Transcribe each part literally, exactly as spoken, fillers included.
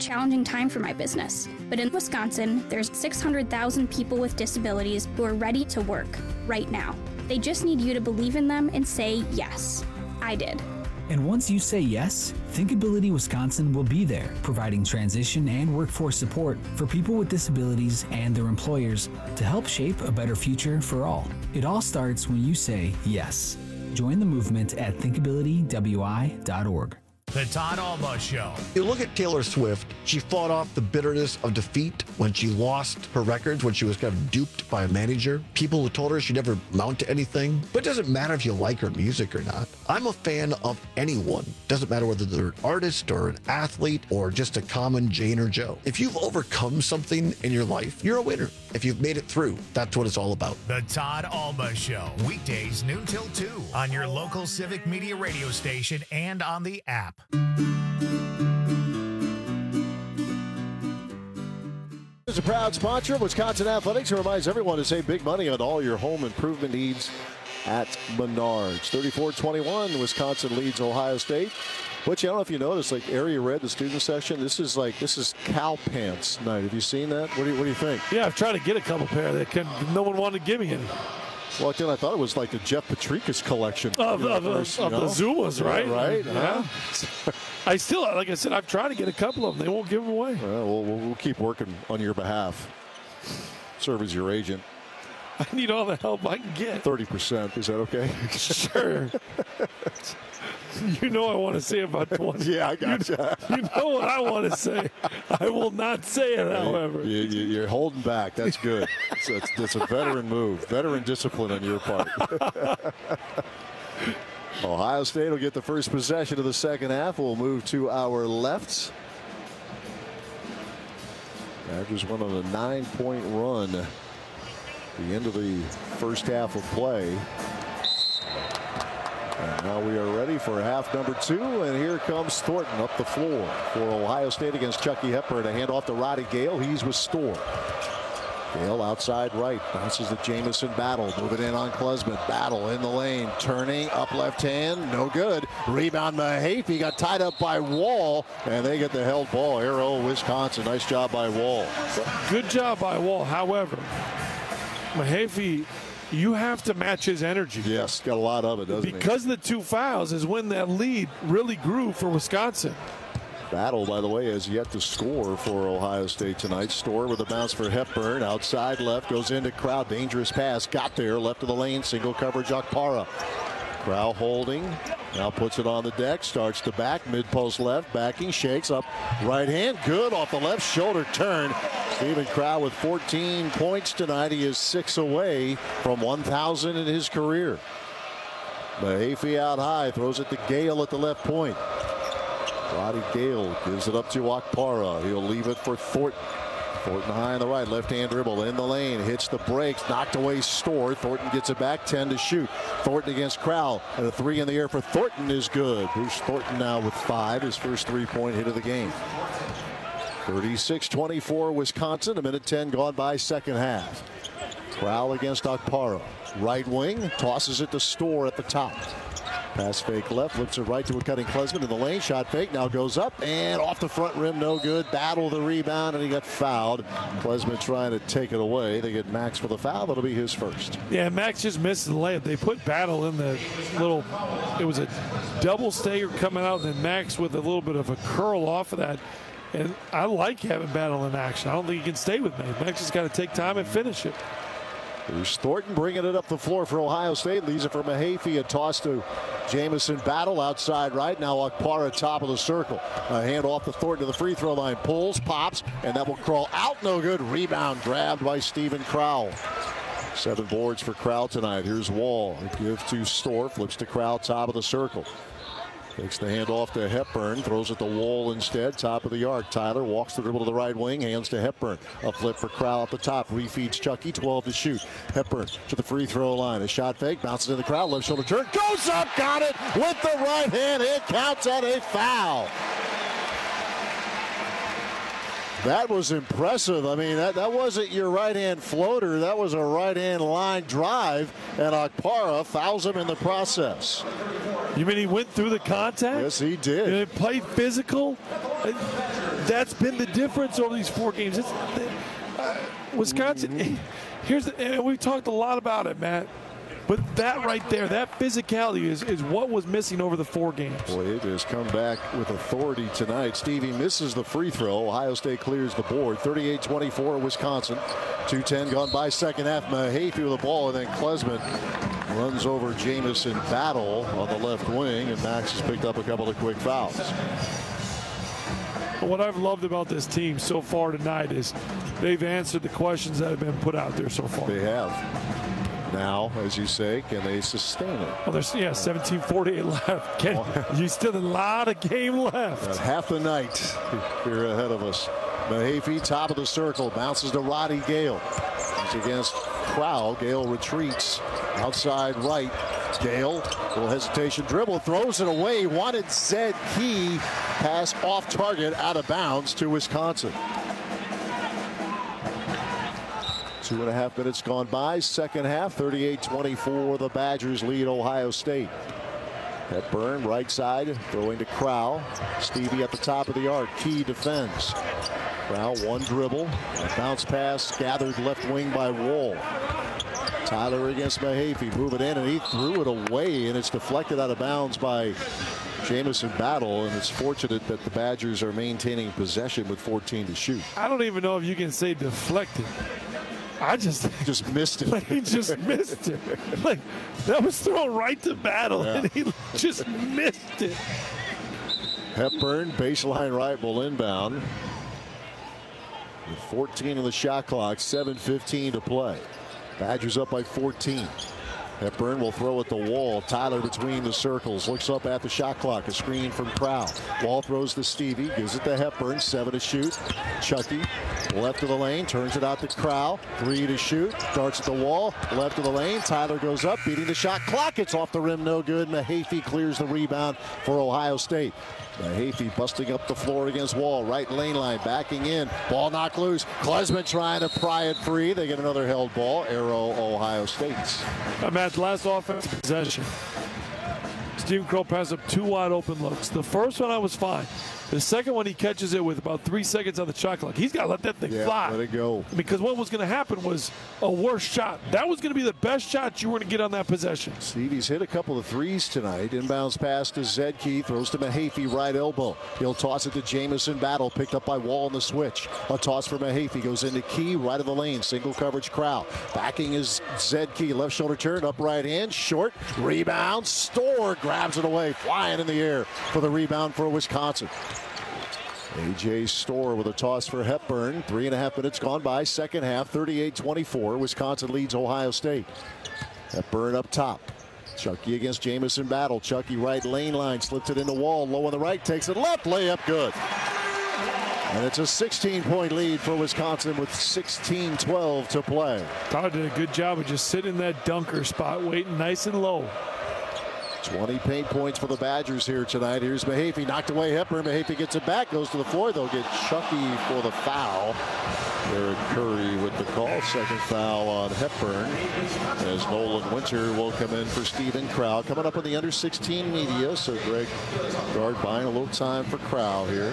challenging time for my business. But in Wisconsin, there's six hundred thousand people with disabilities who are ready to work right now. They just need you to believe in them and say yes. I did. And once you say yes, Thinkability Wisconsin will be there, providing transition and workforce support for people with disabilities and their employers to help shape a better future for all. It all starts when you say yes. Join the movement at thinkability w i dot org. The Todd Alba Show. You look at Taylor Swift, she fought off the bitterness of defeat when she lost her records, when she was kind of duped by a manager. People who told her she'd never amount to anything. But it doesn't matter if you like her music or not. I'm a fan of anyone. Doesn't matter whether they're an artist or an athlete or just a common Jane or Joe. If you've overcome something in your life, you're a winner. If you've made it through, that's what it's all about. The Todd Alba Show. Weekdays noon till two on your local Civic Media radio station and on the app. Is a proud sponsor of Wisconsin Athletics and reminds everyone to save big money on all your home improvement needs at Menards. thirty-four twenty-one, Wisconsin leads Ohio State. Which, I don't know if you noticed, like Area Red, the student section, this is like, this is cow pants night. Have you seen that? What do you, what do you think? Yeah, I've tried to get a couple pair that can, no one wanted to give me any. Well, then I thought it was like the Jeff Patrikas collection. Of, you know, of, first, of, of the Zumas, right? Yeah, right. Yeah. Huh? I still, like I said, I've tried to get a couple of them. They won't give them away. Well, we'll, we'll keep working on your behalf. Serve as your agent. I need all the help I can get. thirty percent. Is that okay? Sure. You know I want to say about twenty. Yeah, I got you. You know what I want to say. I will not say it, however. You, you, you're holding back. That's good. So it's, it's a veteran move. Veteran discipline on your part. Ohio State will get the first possession of the second half. We'll move to our left. Badgers went on a nine-point run at the end of the first half of play. And now we are ready for half number two, and here comes Thornton up the floor for Ohio State against Chucky Hepburn. A handoff to Roddy Gale. He's with Storr. Gale outside right, bounces to Jamison Battle, moving in on Klesmit. Battle in the lane, turning up left hand, no good. Rebound Mahaffey, got tied up by Wall, and they get the held ball. Arrow, Wisconsin, nice job by Wall. Good job by Wall. However, Mahaffey, you have to match his energy. Yes, got a lot of it, doesn't because he? Because the two fouls is when that lead really grew for Wisconsin. Battle, by the way, has yet to score for Ohio State tonight. Storr with a bounce for Hepburn. Outside left, goes into Crowd. Dangerous pass. Got there, left of the lane. Single coverage, Okpara. Crowd holding. Now puts it on the deck. Starts to back. Mid-post left. Backing. Shakes up. Right hand. Good off the left shoulder turn. Steven Crowd with fourteen points tonight. He is six away from one thousand in his career. Mahaffey out high. Throws it to Gale at the left point. Roddy Gale gives it up to Okpara. He'll leave it for Thornton. Thornton high on the right. Left-hand dribble in the lane. Hits the brakes. Knocked away Storr. Thornton gets it back. ten to shoot. Thornton against Crowell. And a three in the air for Thornton is good. Bruce Thornton now with five. His first three-point hit of the game. thirty-six twenty-four Wisconsin. A minute ten gone by second half. Crowell against Okpara. Right wing. Tosses it to Storr at the top. Pass fake left, flips it right to a cutting Klesmit in the lane. Shot fake, now goes up and off the front rim, no good. Battle the rebound, and he got fouled. Klesmit trying to take it away. They get Max for the foul. That'll be his first. Yeah, Max just missed the layup. They put Battle in the little, it was a double stagger coming out, and then Max with a little bit of a curl off of that. And I like having Battle in action. I don't think he can stay with me. Max has got to take time and finish it. Here's Thornton bringing it up the floor for Ohio State. Leaves it for Mahaffey. A toss to Jamison Battle outside right. Now Okpara top of the circle. A hand off to Thornton to the free throw line. Pulls, pops, and that will crawl out. No good. Rebound grabbed by Steven Crowell. Seven boards for Crowell tonight. Here's Wall. Give to Storr. Flips to Crowell top of the circle. Takes the hand off to Hepburn. Throws it to Wall instead. Top of the arc. Tyler walks the dribble to the right wing. Hands to Hepburn. A flip for Crowell at the top. Refeeds Chucky. twelve to shoot. Hepburn to the free throw line. A shot fake. Bounces in the crowd. Left shoulder turn. Goes up. Got it with the right hand. It counts at a foul. That was impressive. I mean, that, that wasn't your right-hand floater. That was a right-hand line drive, and Okpara fouls him in the process. You mean he went through the contact? Yes, he did. He played physical. that's been the difference over these four games. It's, uh, Wisconsin, here's the, and we've talked a lot about it, Matt. But that right there, that physicality is, is what was missing over the four games. Boy, it has come back with authority tonight. Stevie misses the free throw. Ohio State clears the board. thirty-eight twenty-four Wisconsin. two ten gone by second half. Mahaffey with the ball, and then Klesmit runs over Jamison Battle on the left wing, and Max has picked up a couple of quick fouls. What I've loved about this team so far tonight is they've answered the questions that have been put out there so far. They have. Now, as you say, can they sustain it? Well, there's yeah, seventeen forty-eight left. Can, you still have a lot of game left. Uh, half the night here ahead of us. Mahaffey, top of the circle, bounces to Roddy Gale. He's against Crowell. Gale retreats outside right. Gale, little hesitation, dribble, throws it away. Wanted Zed Key, pass off target, out of bounds to Wisconsin. Two and a half minutes gone by. Second half, thirty-eight twenty-four. The Badgers lead Ohio State. Hepburn, right side, throwing to Crowell. Stevie at the top of the arc. Key defends. Crowell, one dribble. A bounce pass gathered left wing by Wall. Tyler against Mahaffey. Move it in, and he threw it away, and it's deflected out of bounds by Jamison Battle, and it's fortunate that the Badgers are maintaining possession with fourteen to shoot. I don't even know if you can say deflected. I just just missed it. Like he just missed it. Like that was thrown right to Battle, yeah. And he just missed it. Hepburn, baseline right, will inbound. With fourteen on the shot clock, seven fifteen to play. Badgers up by fourteen. Hepburn will throw at the Wall. Tyler between the circles. Looks up at the shot clock. A screen from Crowell. Wall throws to Stevie. Gives it to Hepburn. Seven to shoot. Chucky left of the lane. Turns it out to Crowell. Three to shoot. Darts at the Wall. Left of the lane. Tyler goes up. Beating the shot clock. It's off the rim. No good. Mahaffey clears the rebound for Ohio State. Mahaffey busting up the floor against Wall. Right lane line. Backing in. Ball knocked loose. Klesmit trying to pry it free. They get another held ball. Arrow Ohio State's. I'm at the last offensive possession. Stephen Crow passed up two wide open looks. The first one I was fine. The second one, he catches it with about three seconds on the shot clock. He's got to let that thing yeah, fly. Let it go. Because what was going to happen was a worse shot. That was going to be the best shot you were going to get on that possession. Stevie's hit a couple of threes tonight. Inbounds pass to Zedke. Throws to Mahaffey, right elbow. He'll toss it to Jamison Battle. Picked up by Wall on the switch. A toss for Mahaffey. Goes into Key, right of the lane. Single coverage Crowell. Backing is Zedke. Left shoulder turn, up right hand. Short. Rebound. Storr grabs it away. Flying in the air for the rebound for Wisconsin. A J Storr with a toss for Hepburn. Three and a half minutes gone by. Second half, thirty-eight twenty-four. Wisconsin leads Ohio State. Hepburn up top. Chucky against Jamison Battle. Chucky right lane line. Slips it in the Wall. Low on the right. Takes it left. Layup good. And it's a sixteen point lead for Wisconsin with sixteen twelve to play. Tyler did a good job of just sitting in that dunker spot, waiting nice and low. twenty paint points for the Badgers here tonight. Here's Mahaffey, knocked away Hepburn. Mahaffey gets it back, goes to the floor. They'll get Chucky for the foul. Eric Curry with the call. Second foul on Hepburn. As Nolan Winter will come in for Stephen Crowell. Coming up on the under sixteen media, so Greg Gard buying a little time for Crowell here.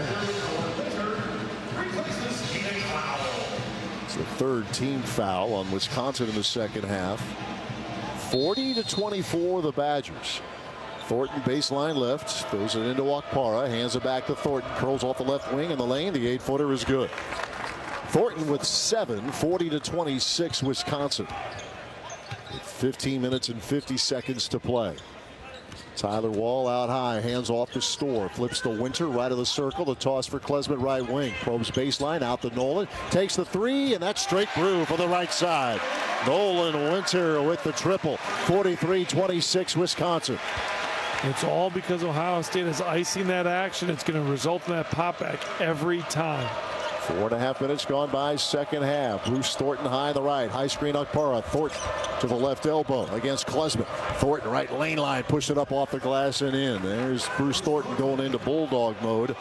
It's the third team foul on Wisconsin in the second half. forty to twenty-four, the Badgers. Thornton baseline left, throws it into Okpara, hands it back to Thornton, curls off the left wing in the lane. The eight-footer is good. Thornton with seven, forty to twenty-six, Wisconsin. With fifteen minutes and fifty seconds to play. Tyler Wall out high, hands off to Storr, flips to Winter, right of the circle. The toss for Klesmit, right wing. Probes baseline, out to Nolan, takes the three, and that's straight through for the right side. Nolan Winter with the triple. forty-three twenty-six, Wisconsin. It's all because Ohio State is icing that action. It's going to result in that pop back every time. Four and a half minutes gone by, second half. Bruce Thornton high on the right. High screen Okpara. Thornton to the left elbow against Klesmit. Thornton right lane line. Pushed it up off the glass and in. There's Bruce Thornton going into Bulldog mode.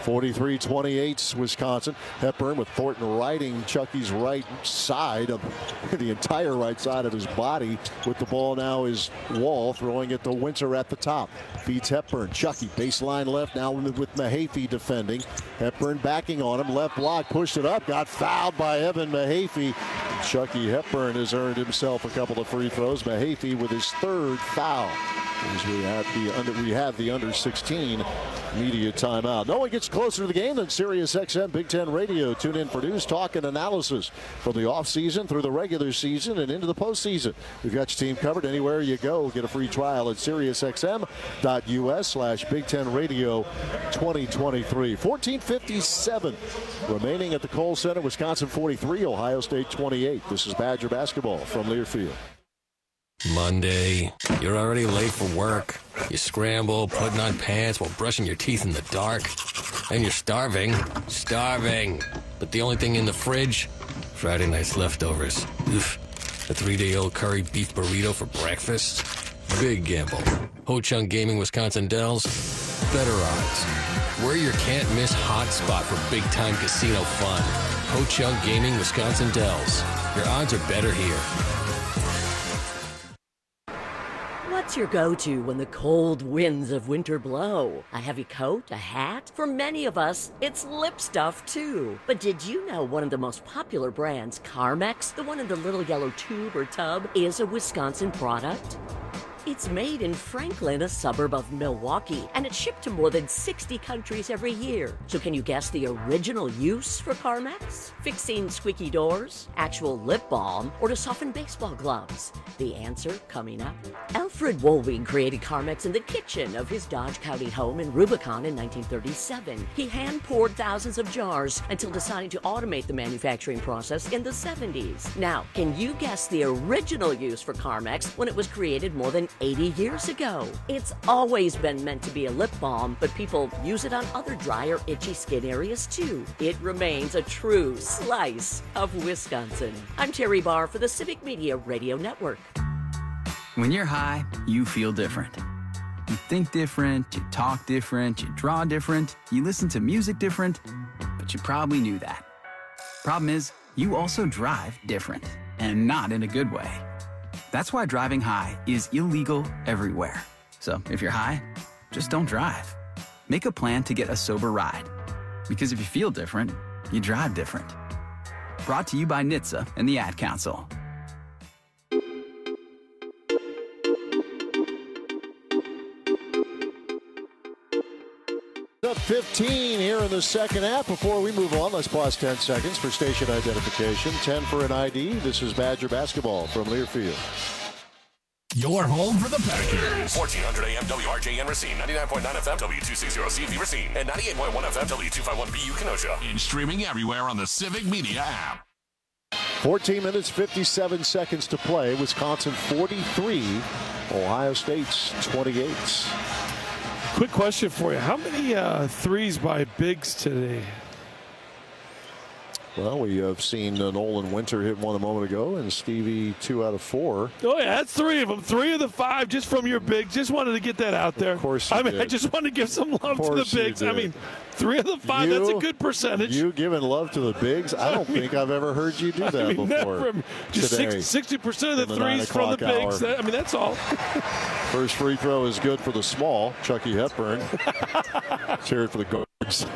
forty-three twenty-eight, Wisconsin. Hepburn with Thornton riding Chucky's right side of the entire right side of his body. With the ball now is Wall throwing it to Winter at the top. Beats Hepburn. Chucky baseline left now with Mahaffey defending. Hepburn backing on him. Left block, pushed it up, got fouled by Evan Mahaffey. Chucky Hepburn has earned himself a couple of free throws. Mahaffey with his third foul. As we have the under we have the under sixteen media timeout. No one gets closer to the game than Sirius X M Big Ten Radio. Tune in for news, talk, and analysis from the offseason through the regular season and into the postseason. We've got your team covered anywhere you go. Get a free trial at SiriusXM.us slash Big Ten Radio twenty twenty-three. fourteen fifty-seven remaining at the Kohl Center. Wisconsin forty-three, Ohio State twenty-eight. This is Badger basketball from Learfield. Monday, you're already late for work. You scramble, putting on pants while brushing your teeth in the dark. And you're starving. Starving. But the only thing in the fridge? Friday night's leftovers. Oof. A three-day-old curry beef burrito for breakfast? Big gamble. Ho-Chunk Gaming Wisconsin Dells? Better odds. We're your can't-miss hot spot for big-time casino fun. Ho-Chunk Gaming Wisconsin Dells. Your odds are better here. What's your go-to when the cold winds of winter blow? A heavy coat? A hat? For many of us, it's lip stuff too. But did you know one of the most popular brands, Carmex, the one in the little yellow tube or tub, is a Wisconsin product? It's made in Franklin, a suburb of Milwaukee, and it's shipped to more than sixty countries every year. So can you guess the original use for Carmex? Fixing squeaky doors, actual lip balm, or to soften baseball gloves? The answer coming up. Alfred Wolving created Carmex in the kitchen of his Dodge County home in Rubicon in nineteen thirty-seven. He hand-poured thousands of jars until deciding to automate the manufacturing process in the seventies. Now, can you guess the original use for Carmex when it was created more than eighty years ago? It's always been meant to be a lip balm, but people use it on other dry or itchy skin areas too. It remains a true slice of Wisconsin. I'm Terry Barr for the Civic Media Radio Network. When you're high, you feel different. You think different, you talk different, you draw different, you listen to music different, but you probably knew that. Problem is, you also drive different, and not in a good way. That's why driving high is illegal everywhere. So if you're high, just don't drive. Make a plan to get a sober ride. Because if you feel different, you drive different. Brought to you by N H T S A and the Ad Council. Up fifteen here in the second half. Before we move on, let's pause ten seconds for station identification. ten for an I D. This is Badger basketball from Learfield. Your home for the Packers. fourteen hundred A M W R J N Racine, ninety-nine point nine F M W two sixty C V Racine, and ninety-eight point one F M W two fifty-one B U Kenosha. And streaming everywhere on the Civic Media app. fourteen minutes, fifty-seven seconds to play. Wisconsin forty-three, Ohio State's twenty-eight. Quick question for you. How many uh, threes by Biggs today? Well, we have seen uh, Nolan Winter hit one a moment ago, and Stevie two out of four. Oh, yeah, that's three of them. Three of the five just from your Biggs. Just wanted to get that out there. Of course you I mean, did. I just wanted to give some love to the Biggs. I mean, three of the five, you, that's a good percentage. You giving love to the Bigs? I don't I mean, think I've ever heard you do that I mean, before. Never. Just sixty percent of the, the threes from the Bigs. That, I mean, that's all. First free throw is good for the small, Chucky Hepburn. Let's hear it for the guards.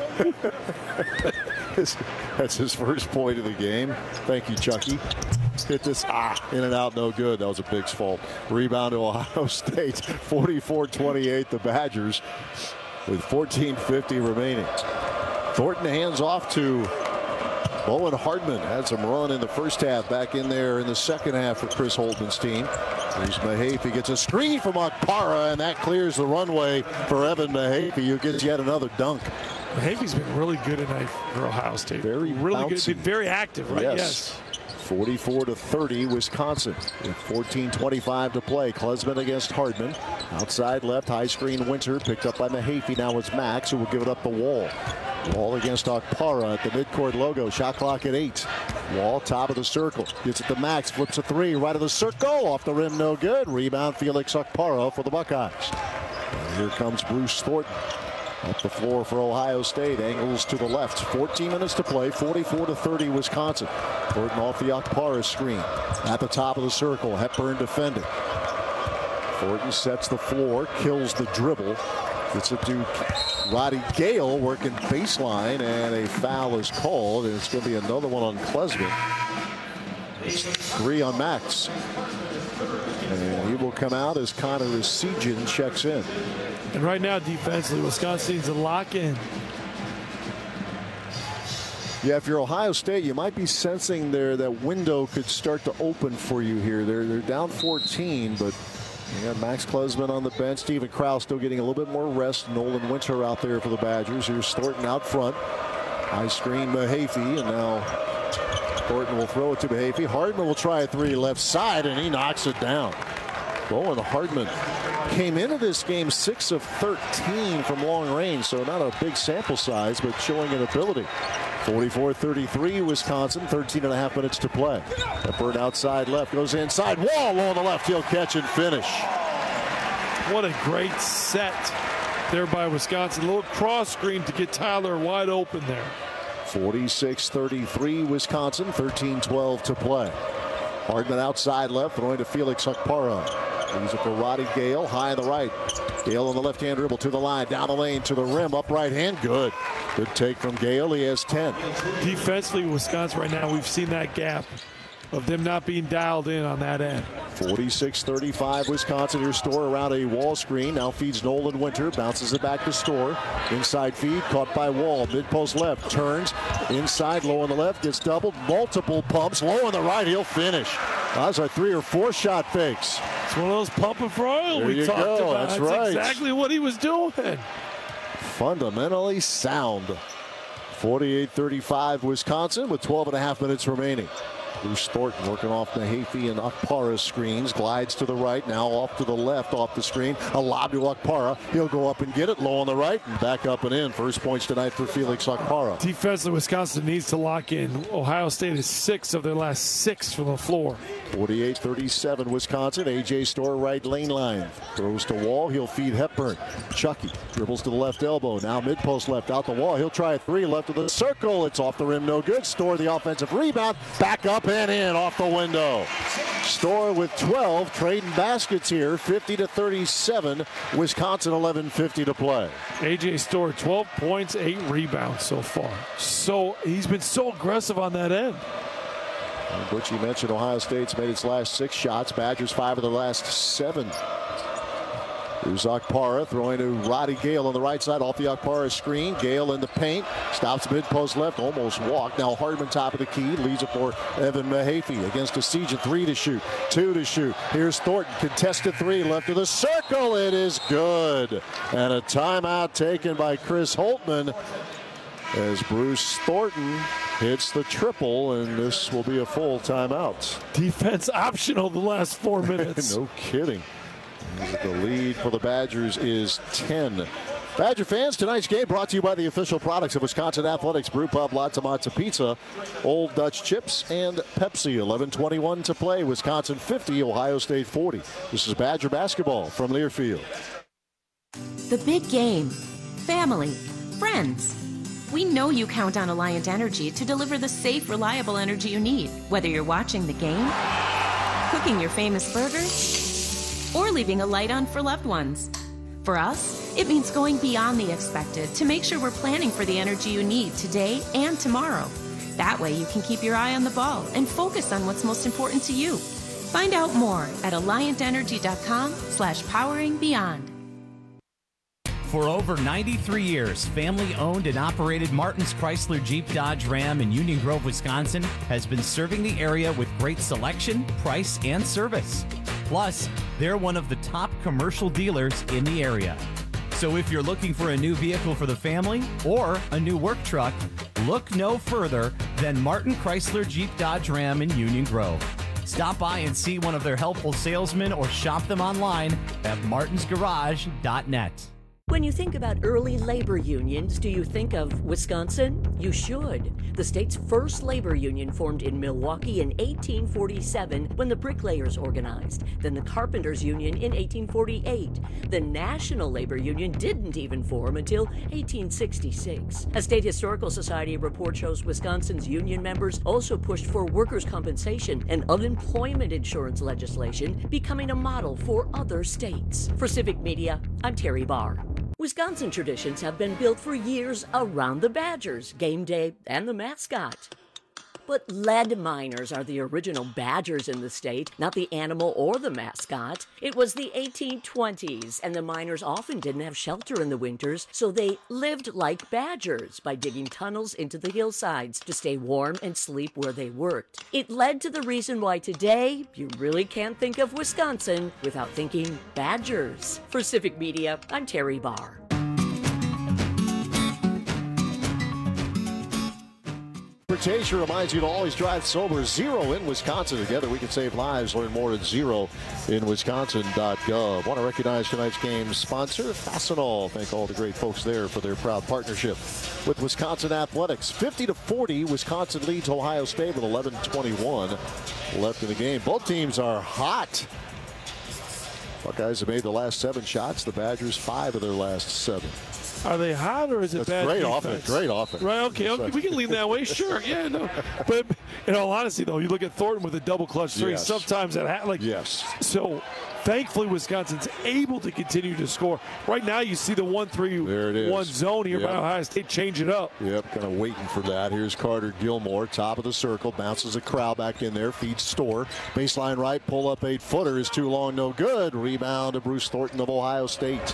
That's his first point of the game. Thank you, Chucky. Hit this ah, in and out, no good. That was a Biggs fault. Rebound to Ohio State, forty-four twenty-eight, the Badgers, with fourteen fifty remaining. Thornton hands off to Bowen Hardman. Had some run in the first half, back in there in the second half for Chris Holtman's team. Here's Mahaffey, gets a screen from Okpara, and that clears the runway for Evan Mahaffey, who gets yet another dunk. Mahaffey's been really good tonight for Ohio State. Very really bouncy. good, very active, right? Yes. yes. forty-four to thirty, Wisconsin with fourteen twenty-five to play. Klesman against Hardman. Outside left, high screen Winter, picked up by Mahaffey. Now it's Max, who will give it up the Wall. Wall against Okpara at the midcourt logo. Shot clock at eight. Wall, top of the circle. Gets it to Max, flips a three, right of the circle. Off the rim, no good. Rebound, Felix Okpara for the Buckeyes. And here comes Bruce Thornton. Up the floor for Ohio State. Angles to the left. fourteen minutes to play. forty-four to thirty Wisconsin. Thornton off the Okpara screen. At the top of the circle. Hepburn defending. Thornton sets the floor. Kills the dribble. Gets it to Roddy Gale working baseline, and a foul is called, and it's going to be another one on Klesmit. It's three on Max. And he will come out as Connor Essegian checks in. And right now, defensively, Wisconsin needs to lock in. Yeah, if you're Ohio State, you might be sensing there that window could start to open for you here. They're, they're down fourteen, but you got Max Klesmit on the bench. Stephen Krause still getting a little bit more rest. Nolan Winter out there for the Badgers. Here's Thornton out front. High screen Mahaffey, and now Thornton will throw it to Mahaffey. Hardman will try a three left side, and he knocks it down. Bowen Hardman came into this game six of thirteen from long range, so not a big sample size, but showing an ability. forty-four thirty-three Wisconsin, thirteen and a half minutes to play. Hepburn outside left, goes inside. Wall on the left, he'll catch and finish. What a great set there by Wisconsin. A little cross screen to get Tyler wide open there. forty-six thirty-three Wisconsin, thirteen twelve to play. Hardman outside left, throwing to Felix Okpara. Leaves it for Roddy Gale, high on the right. Gale on the left-hand dribble to the line, down the lane to the rim, up right hand, good. Good take from Gale, he has ten. Defensively, Wisconsin right now, we've seen that gap of them not being dialed in on that end. forty-six thirty-five Wisconsin. Here's Storr around a Wall screen. Now feeds Nolan Winter. Bounces it back to Storr. Inside feed caught by Wall. Mid-post left. Turns. Inside low on the left. Gets doubled. Multiple pumps. Low on the right. He'll finish. Those are three or four shot fakes. It's one of those pumping for oil there we you talked go. about. That's, That's right. exactly what he was doing. Fundamentally sound. forty-eight thirty-five Wisconsin with twelve and a half minutes remaining. Bruce Thornton working off Mahaffey and Okpara's screens. Glides to the right. Now off to the left off the screen. A lob to Okpara. He'll go up and get it. Low on the right. And back up and in. First points tonight for Felix Okpara. Defensively, Wisconsin needs to lock in. Ohio State is six of their last six from the floor. forty-eight thirty-seven Wisconsin. A J Storr right lane line. Throws to Wall. He'll feed Hepburn. Chucky dribbles to the left elbow. Now mid-post left out the wall. He'll try a three left of the circle. It's off the rim. No good. Storr the offensive rebound. Back up and in off the window. Storr with twelve. Trading baskets here. fifty to thirty-seven. Wisconsin eleven fifty to play. A J Storr twelve points, eight rebounds so far. So he's been so aggressive on that end. And Butchie mentioned Ohio State's made its last six shots. Badgers five of their last seven. Here's Okpara throwing to Roddy Gale on the right side off the Okpara screen. Gale in the paint. Stops mid-post left. Almost walked. Now Hardman top of the key. Leaves it for Evan Mahaffey against Essegian. Three to shoot. Two to shoot. Here's Thornton. Contested three. Left of the circle. It is good. And a timeout taken by Chris Holtman as Bruce Thornton hits the triple, and this will be a full timeout. Defense optional the last four minutes. No kidding. The lead for the Badgers is ten. Badger fans, tonight's game brought to you by the official products of Wisconsin Athletics, Brew Pub, Lots Matza Pizza, Old Dutch Chips, and Pepsi. eleven twenty-one to play. Wisconsin fifty, Ohio State forty. This is Badger basketball from Learfield. The big game. Family. Friends. We know you count on Alliant Energy to deliver the safe, reliable energy you need, whether you're watching the game, cooking your famous burgers, or leaving a light on for loved ones. For us, it means going beyond the expected to make sure we're planning for the energy you need today and tomorrow. That way you can keep your eye on the ball and focus on what's most important to you. Find out more at alliant energy dot com slash powering beyond. For over ninety-three years, family-owned and operated Martin's Chrysler Jeep Dodge Ram in Union Grove, Wisconsin has been serving the area with great selection, price, and service. Plus, they're one of the top commercial dealers in the area. So if you're looking for a new vehicle for the family or a new work truck, look no further than Martin Chrysler Jeep Dodge Ram in Union Grove. Stop by and see one of their helpful salesmen or shop them online at martins garage dot net. When you think about early labor unions, do you think of Wisconsin? You should. The state's first labor union formed in Milwaukee in eighteen forty-seven when the bricklayers organized, then the carpenters union in eighteen forty-eight. The National Labor Union didn't even form until eighteen sixty-six. A State Historical Society report shows Wisconsin's union members also pushed for workers' compensation and unemployment insurance legislation, becoming a model for other states. For Civic Media, I'm Terry Barr. Wisconsin traditions have been built for years around the Badgers, game day, and the mascot. But lead miners are the original Badgers in the state, not the animal or the mascot. It was the eighteen twenties, and the miners often didn't have shelter in the winters, so they lived like Badgers by digging tunnels into the hillsides to stay warm and sleep where they worked. It led to the reason why today you really can't think of Wisconsin without thinking Badgers. For Civic Media, I'm Terry Barr. Transportation reminds you to always drive sober. Zero in Wisconsin. Together we can save lives. Learn more at zero in wisconsin dot gov. Want to recognize tonight's game sponsor, Fastenal. Thank all the great folks there for their proud partnership with Wisconsin Athletics. fifty to forty, Wisconsin leads Ohio State with eleven twenty-one left in the game. Both teams are hot. Buckeyes have made the last seven shots. The Badgers five of their last seven. Are they hot or is it That's bad great defense? offense. Great offense. Right, okay, okay. We can lean that way, sure. Yeah, no. But in all honesty, though, you look at Thornton with a double clutch three. Yes. Sometimes that ha- like yes. So thankfully, Wisconsin's able to continue to score. Right now, you see the one three one zone here Yep. by Ohio State. Change it up. Yep, kind of waiting for that. Here's Carter Gilmore, top of the circle, bounces a crowd back in there, feeds Storr. Baseline right, pull up eight footer is too long, no good. Rebound to Bruce Thornton of Ohio State.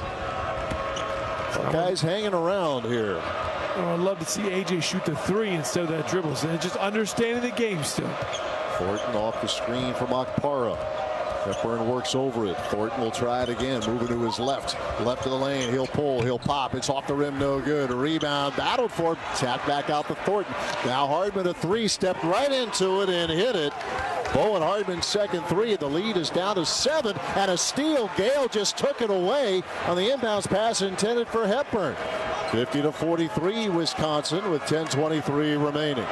Guys hanging around here. Oh, I'd love to see A J shoot the three instead of that dribble. So just understanding the game still. Thornton off the screen from Okpara. Hepburn works over it. Thornton will try it again, moving to his left. Left of the lane, he'll pull, he'll pop. It's off the rim, no good. A rebound, battled for it, tapped back out to Thornton. Now Hardman, a three, stepped right into it and hit it. Bowen Hardman's second three. The lead is down to seven, and a steal. Gale just took it away on the inbounds pass intended for Hepburn. fifty to forty-three, Wisconsin with ten twenty-three remaining.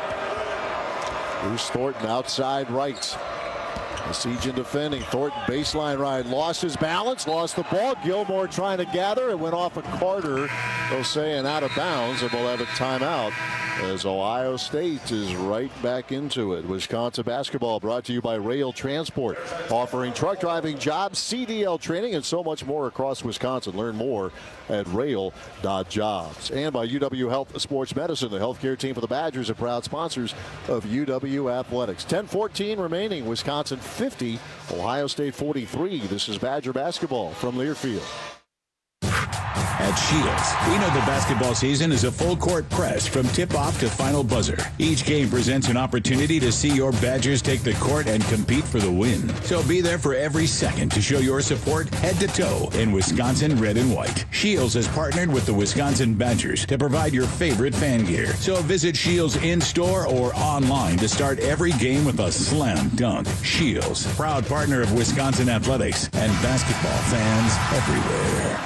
Bruce Thornton outside right. The siege in defending. Thornton baseline right. Lost his balance. Lost the ball. Gilmore trying to gather. It went off of Carter. They'll say an out of bounds, and we'll have a timeout as Ohio State is right back into it. Wisconsin basketball brought to you by Rail Transport, offering truck driving jobs, C D L training, and so much more across Wisconsin. Learn more at rail dot jobs. And by U W Health Sports Medicine, the healthcare team for the Badgers are proud sponsors of U W Athletics. ten fourteen remaining. Wisconsin fifty, Ohio State forty-three. This is Badger basketball from Learfield. At Shields, we know the basketball season is a full court press from tip-off to final buzzer. Each game presents an opportunity to see your Badgers take the court and compete for the win. So be there for every second to show your support head to toe in Wisconsin red and white. Shields has partnered with the Wisconsin Badgers to provide your favorite fan gear. So visit Shields in-store or online to start every game with a slam dunk. Shields, proud partner of Wisconsin athletics and basketball fans everywhere.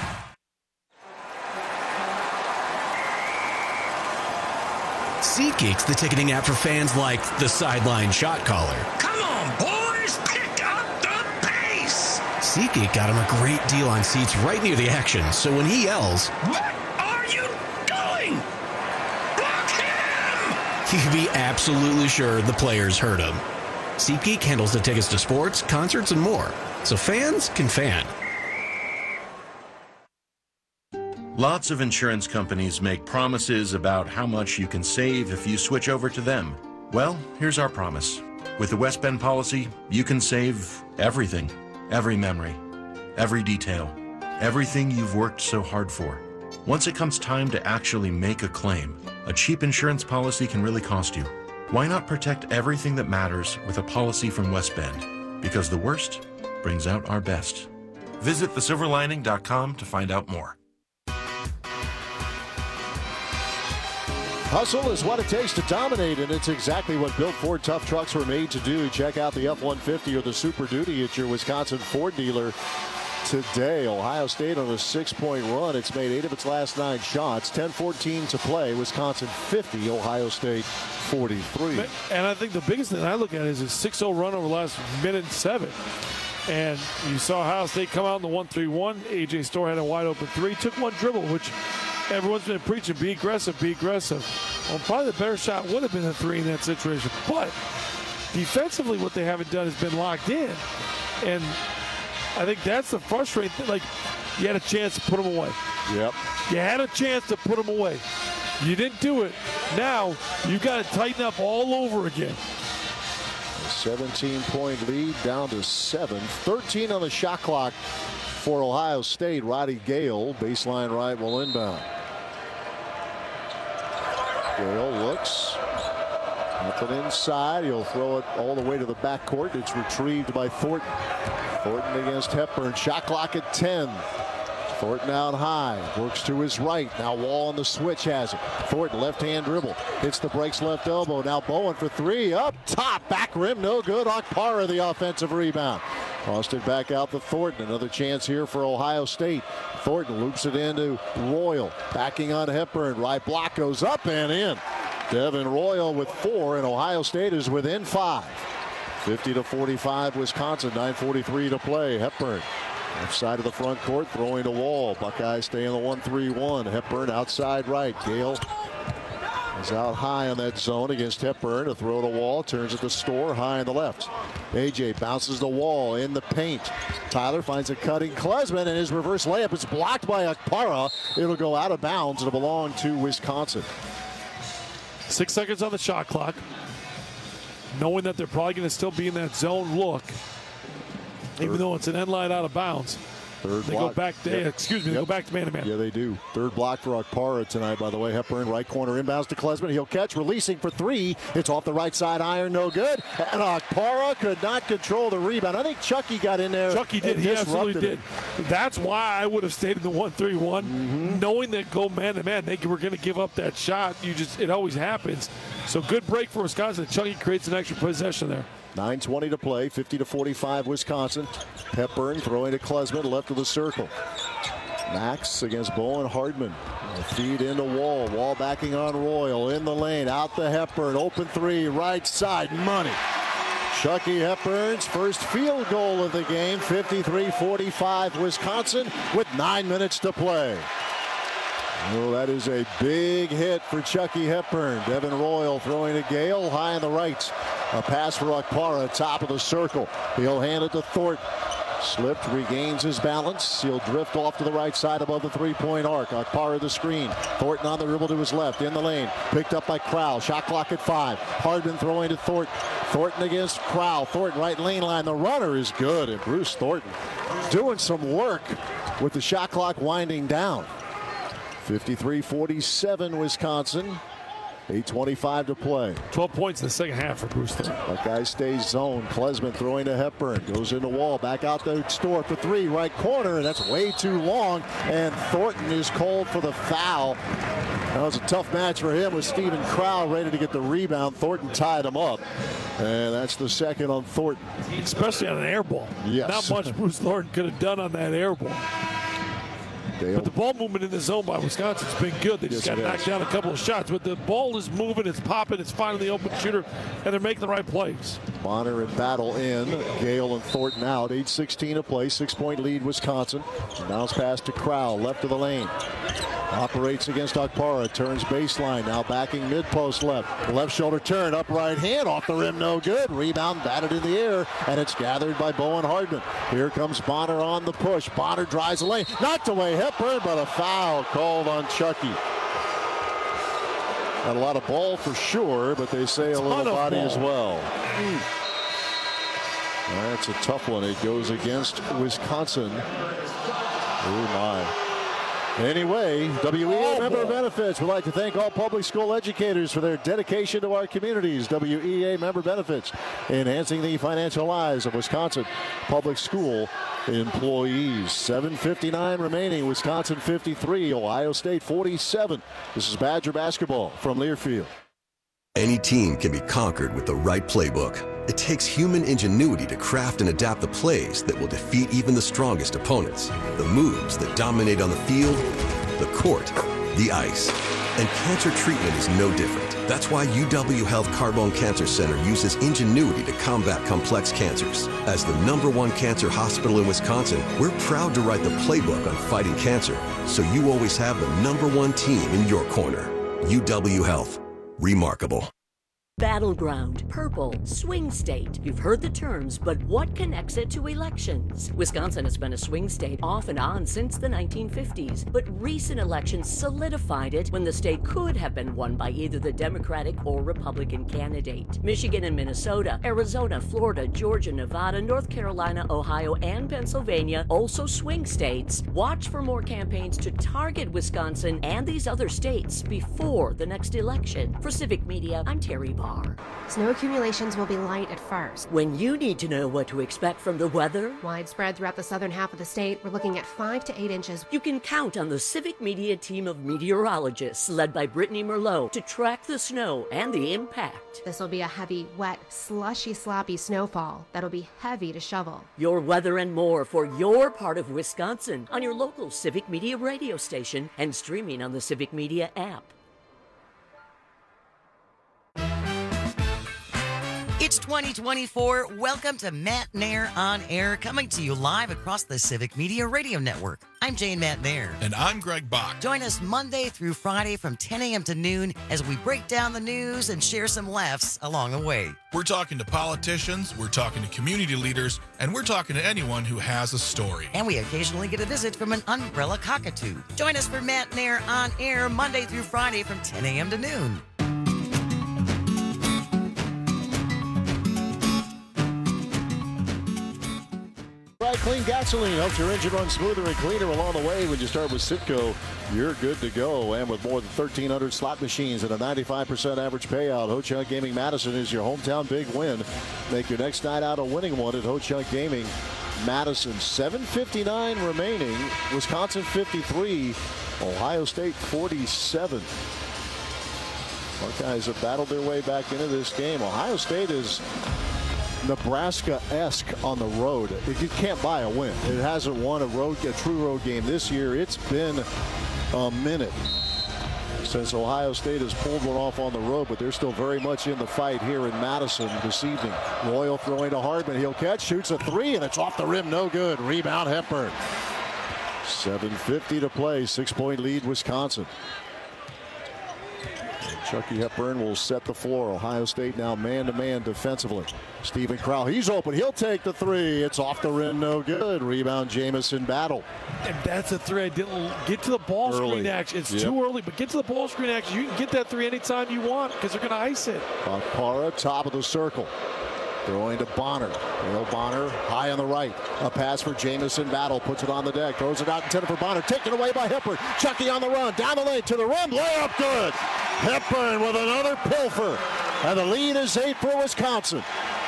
SeatGeek's the ticketing app for fans like the sideline shot caller. Come on, boys, pick up the pace! SeatGeek got him a great deal on seats right near the action, so when he yells, "What are you doing? Block him!" you can be absolutely sure the players heard him. SeatGeek handles the tickets to sports, concerts, and more, so fans can fan. Lots of insurance companies make promises about how much you can save if you switch over to them. Well, here's our promise. With the West Bend policy, you can save everything, every memory, every detail, everything you've worked so hard for. Once it comes time to actually make a claim, a cheap insurance policy can really cost you. Why not protect everything that matters with a policy from West Bend? Because the worst brings out our best. Visit the silver lining dot com to find out more. Hustle is what it takes to dominate, and it's exactly what built Ford tough trucks were made to do. Check out the F one fifty or the Super Duty at your Wisconsin Ford dealer today. Ohio State on a six-point run. It's made eight of its last nine shots. ten fourteen to play. Wisconsin fifty, Ohio State forty-three. And I think the biggest thing I look at is a six oh run over the last minute and seven. And you saw Ohio State come out in the one three one. A J Storr had a wide open three. Took one dribble, which everyone's been preaching, be aggressive, be aggressive. Well, probably the better shot would have been a three in that situation. But defensively, what they haven't done has been locked in. And I think that's the frustrating thing. Like, you had a chance to put them away. Yep. You had a chance to put them away. You didn't do it. Now, you've got to tighten up all over again. seventeen-point lead down to seven. thirteen on the shot clock for Ohio State. Roddy Gale, baseline right, will inbound. Gale looks. Nothing inside. He'll throw it all the way to the backcourt. It's retrieved by Thornton. Thornton against Hepburn. Shot clock at ten. Thornton out high. Works to his right. Now Wall on the switch has it. Thornton left-hand dribble. Hits the brakes left elbow. Now Bowen for three. Up top. Back rim. No good. Okpara the offensive rebound. Tossed it back out to Thornton. Another chance here for Ohio State. Thornton loops it into Royal. Backing on Hepburn. Right block goes up and in. Devin Royal with four, and Ohio State is within five. fifty to forty-five, Wisconsin. nine forty-three to play. Hepburn left side of the front court, throwing to Wall. Buckeyes stay in the one three one. Hepburn outside right. Gale is out high on that zone against Hepburn. A throw to Wall, turns it to Storr, high on the left. A J bounces the Wall in the paint. Tyler finds a cutting Klesman, and his reverse layup is blocked by Okpara. It'll go out of bounds. It'll belong to Wisconsin. Six seconds on the shot clock. Knowing that they're probably going to still be in that zone look, even Third. though it's an end line out of bounds. Third they block. go back. They, Yep. Excuse me. They Yep. go back to man to man. Yeah, they do. Third block for Okpara tonight, by the way. Hepburn, right corner, inbounds to Klesman. He'll catch, releasing for three. It's off the right side iron, no good. And Okpara could not control the rebound. I think Chucky got in there. Chucky did. He absolutely did. That's why I would have stayed in the one three one, mm-hmm. knowing that go man to man, they were going to give up that shot. You just, it always happens. So good break for Wisconsin. Chucky creates an extra possession there. nine twenty to play, fifty to forty-five Wisconsin. Hepburn throwing to Klesman, left of the circle. Max against Bowen Hardman. A feed into Wall. Wall backing on Royal in the lane. Out to Hepburn. Open three, right side. Money. Chucky Hepburn's first field goal of the game. fifty-three forty-five Wisconsin with nine minutes to play. Oh, that is a big hit for Chucky Hepburn. Devin Royal throwing to Gale, high on the right. A pass for Okpara, top of the circle. He'll hand it to Thornton. Slipped, regains his balance. He'll drift off to the right side above the three-point arc. Okpara the screen. Thornton on the dribble to his left, in the lane. Picked up by Crowell. Shot clock at five. Hardman throwing to Thornton. Thornton against Crowell. Thornton right lane line. The runner is good. And Bruce Thornton doing some work with the shot clock winding down. fifty-three forty-seven Wisconsin. eight twenty-five to play. twelve points in the second half for Bruce Thornton. Buckeye stays zone. Klesman throwing to Hepburn. Goes into Wall. Back out the Storr for three. Right corner. And that's way too long. And Thornton is called for the foul. That was a tough match for him with Stephen Crowell ready to get the rebound. Thornton tied him up. And that's the second on Thornton. Especially on an air ball. Yes. Not much Bruce Thornton could have done on that air ball. But the ball movement in the zone by Wisconsin's been good. They just Yes, got to knock down a couple of shots. But the ball is moving, it's popping, it's finding the open shooter, and they're making the right plays. Bonner and Battle in. Gale and Thornton out. eight sixteen to play. Six-point lead, Wisconsin. Bounce pass to Crowell, left of the lane. Operates against Okpara. Turns baseline. Now backing mid-post left. Left shoulder turn. Up right hand. Off the rim. No good. Rebound batted in the air. And it's gathered by Bowen Hardman. Here comes Bonner on the push. Bonner drives the lane. Knocked away Hepburn, but a foul called on Chucky. Got a lot of ball for sure, but they say a little body ball. as well. Mm. That's a tough one. It goes against Wisconsin. Oh, my. Anyway, W E A oh, member boy. benefits. We'd like to thank all public school educators for their dedication to our communities. W E A member benefits, enhancing the financial lives of Wisconsin public school employees. seven fifty-nine remaining. Wisconsin fifty-three, Ohio State forty-seven. This is Badger basketball from Learfield. Any team can be conquered with the right playbook. It takes human ingenuity to craft and adapt the plays that will defeat even the strongest opponents. The moves that dominate on the field, the court, the ice. And cancer treatment is no different. That's why U W Health Carbone Cancer Center uses ingenuity to combat complex cancers. As the number one cancer hospital in Wisconsin, we're proud to write the playbook on fighting cancer, so you always have the number one team in your corner. U W Health. Remarkable. Battleground, purple, swing state. You've heard the terms, but what connects it to elections? Wisconsin has been a swing state off and on since the nineteen fifties, but recent elections solidified it when the state could have been won by either the Democratic or Republican candidate. Michigan and Minnesota, Arizona, Florida, Georgia, Nevada, North Carolina, Ohio, and Pennsylvania, also swing states. Watch for more campaigns to target Wisconsin and these other states before the next election. For Civic Media, I'm Terry Barr. Snow accumulations will be light at first. When you need to know what to expect from the weather, widespread throughout the southern half of the state, we're looking at five to eight inches. You can count on the Civic Media team of meteorologists led by Brittany Merlot to track the snow and the impact. This will be a heavy, wet, slushy, sloppy snowfall that'll be heavy to shovel. Your weather and more for your part of Wisconsin on your local Civic Media radio station and streaming on the Civic Media app. It's twenty twenty-four. Welcome to Matt Nair on Air, coming to you live across the Civic Media Radio Network. I'm Jane Matt Nair. And I'm Greg Bach. Join us Monday through Friday from ten a.m. to noon as we break down the news and share some laughs along the way. We're talking to politicians, we're talking to community leaders, and we're talking to anyone who has a story. And we occasionally get a visit from an umbrella cockatoo. Join us for Matt Nair on Air Monday through Friday from ten a.m. to noon. Clean gasoline helps your engine run smoother and cleaner along the way. When you start with Citgo, you're good to go. And with more than thirteen hundred slot machines and a ninety-five percent average payout, Ho Chunk Gaming Madison is your hometown big win. Make your next night out a winning one at Ho Chunk Gaming Madison. seven fifty-nine remaining. Wisconsin fifty-three. Ohio State forty-seven. Buckeyes have battled their way back into this game. Ohio State is Nebraska-esque on the road. You can't buy a win. It hasn't won a road, a true road game this year. It's been a minute since Ohio State has pulled one off on the road, but they're still very much in the fight here in Madison this evening. Royal throwing to Hardman. He'll catch, shoots a three, and it's off the rim. No good. Rebound Hepburn. seven fifty to play. Six-point lead Wisconsin. Chucky Hepburn will set the floor. Ohio State now man-to-man defensively. Stephen Crowell, he's open. He'll take the three. It's off the rim, no good. Rebound Jamison Battle. And that's a three. I didn't get to the ball early. Screen action. It's yep. too early, but get to the ball screen action. You can get that three anytime you want because they're going to ice it. Akpara, top of the circle. Throwing to Bonner. Dale Bonner high on the right. A pass for Jamison Battle. Puts it on the deck. Throws it out intended for Bonner. Taken away by Hepburn. Chucky on the run. Down the lane to the rim. Layup good. Hepburn with another pilfer. And the lead is eight for Wisconsin.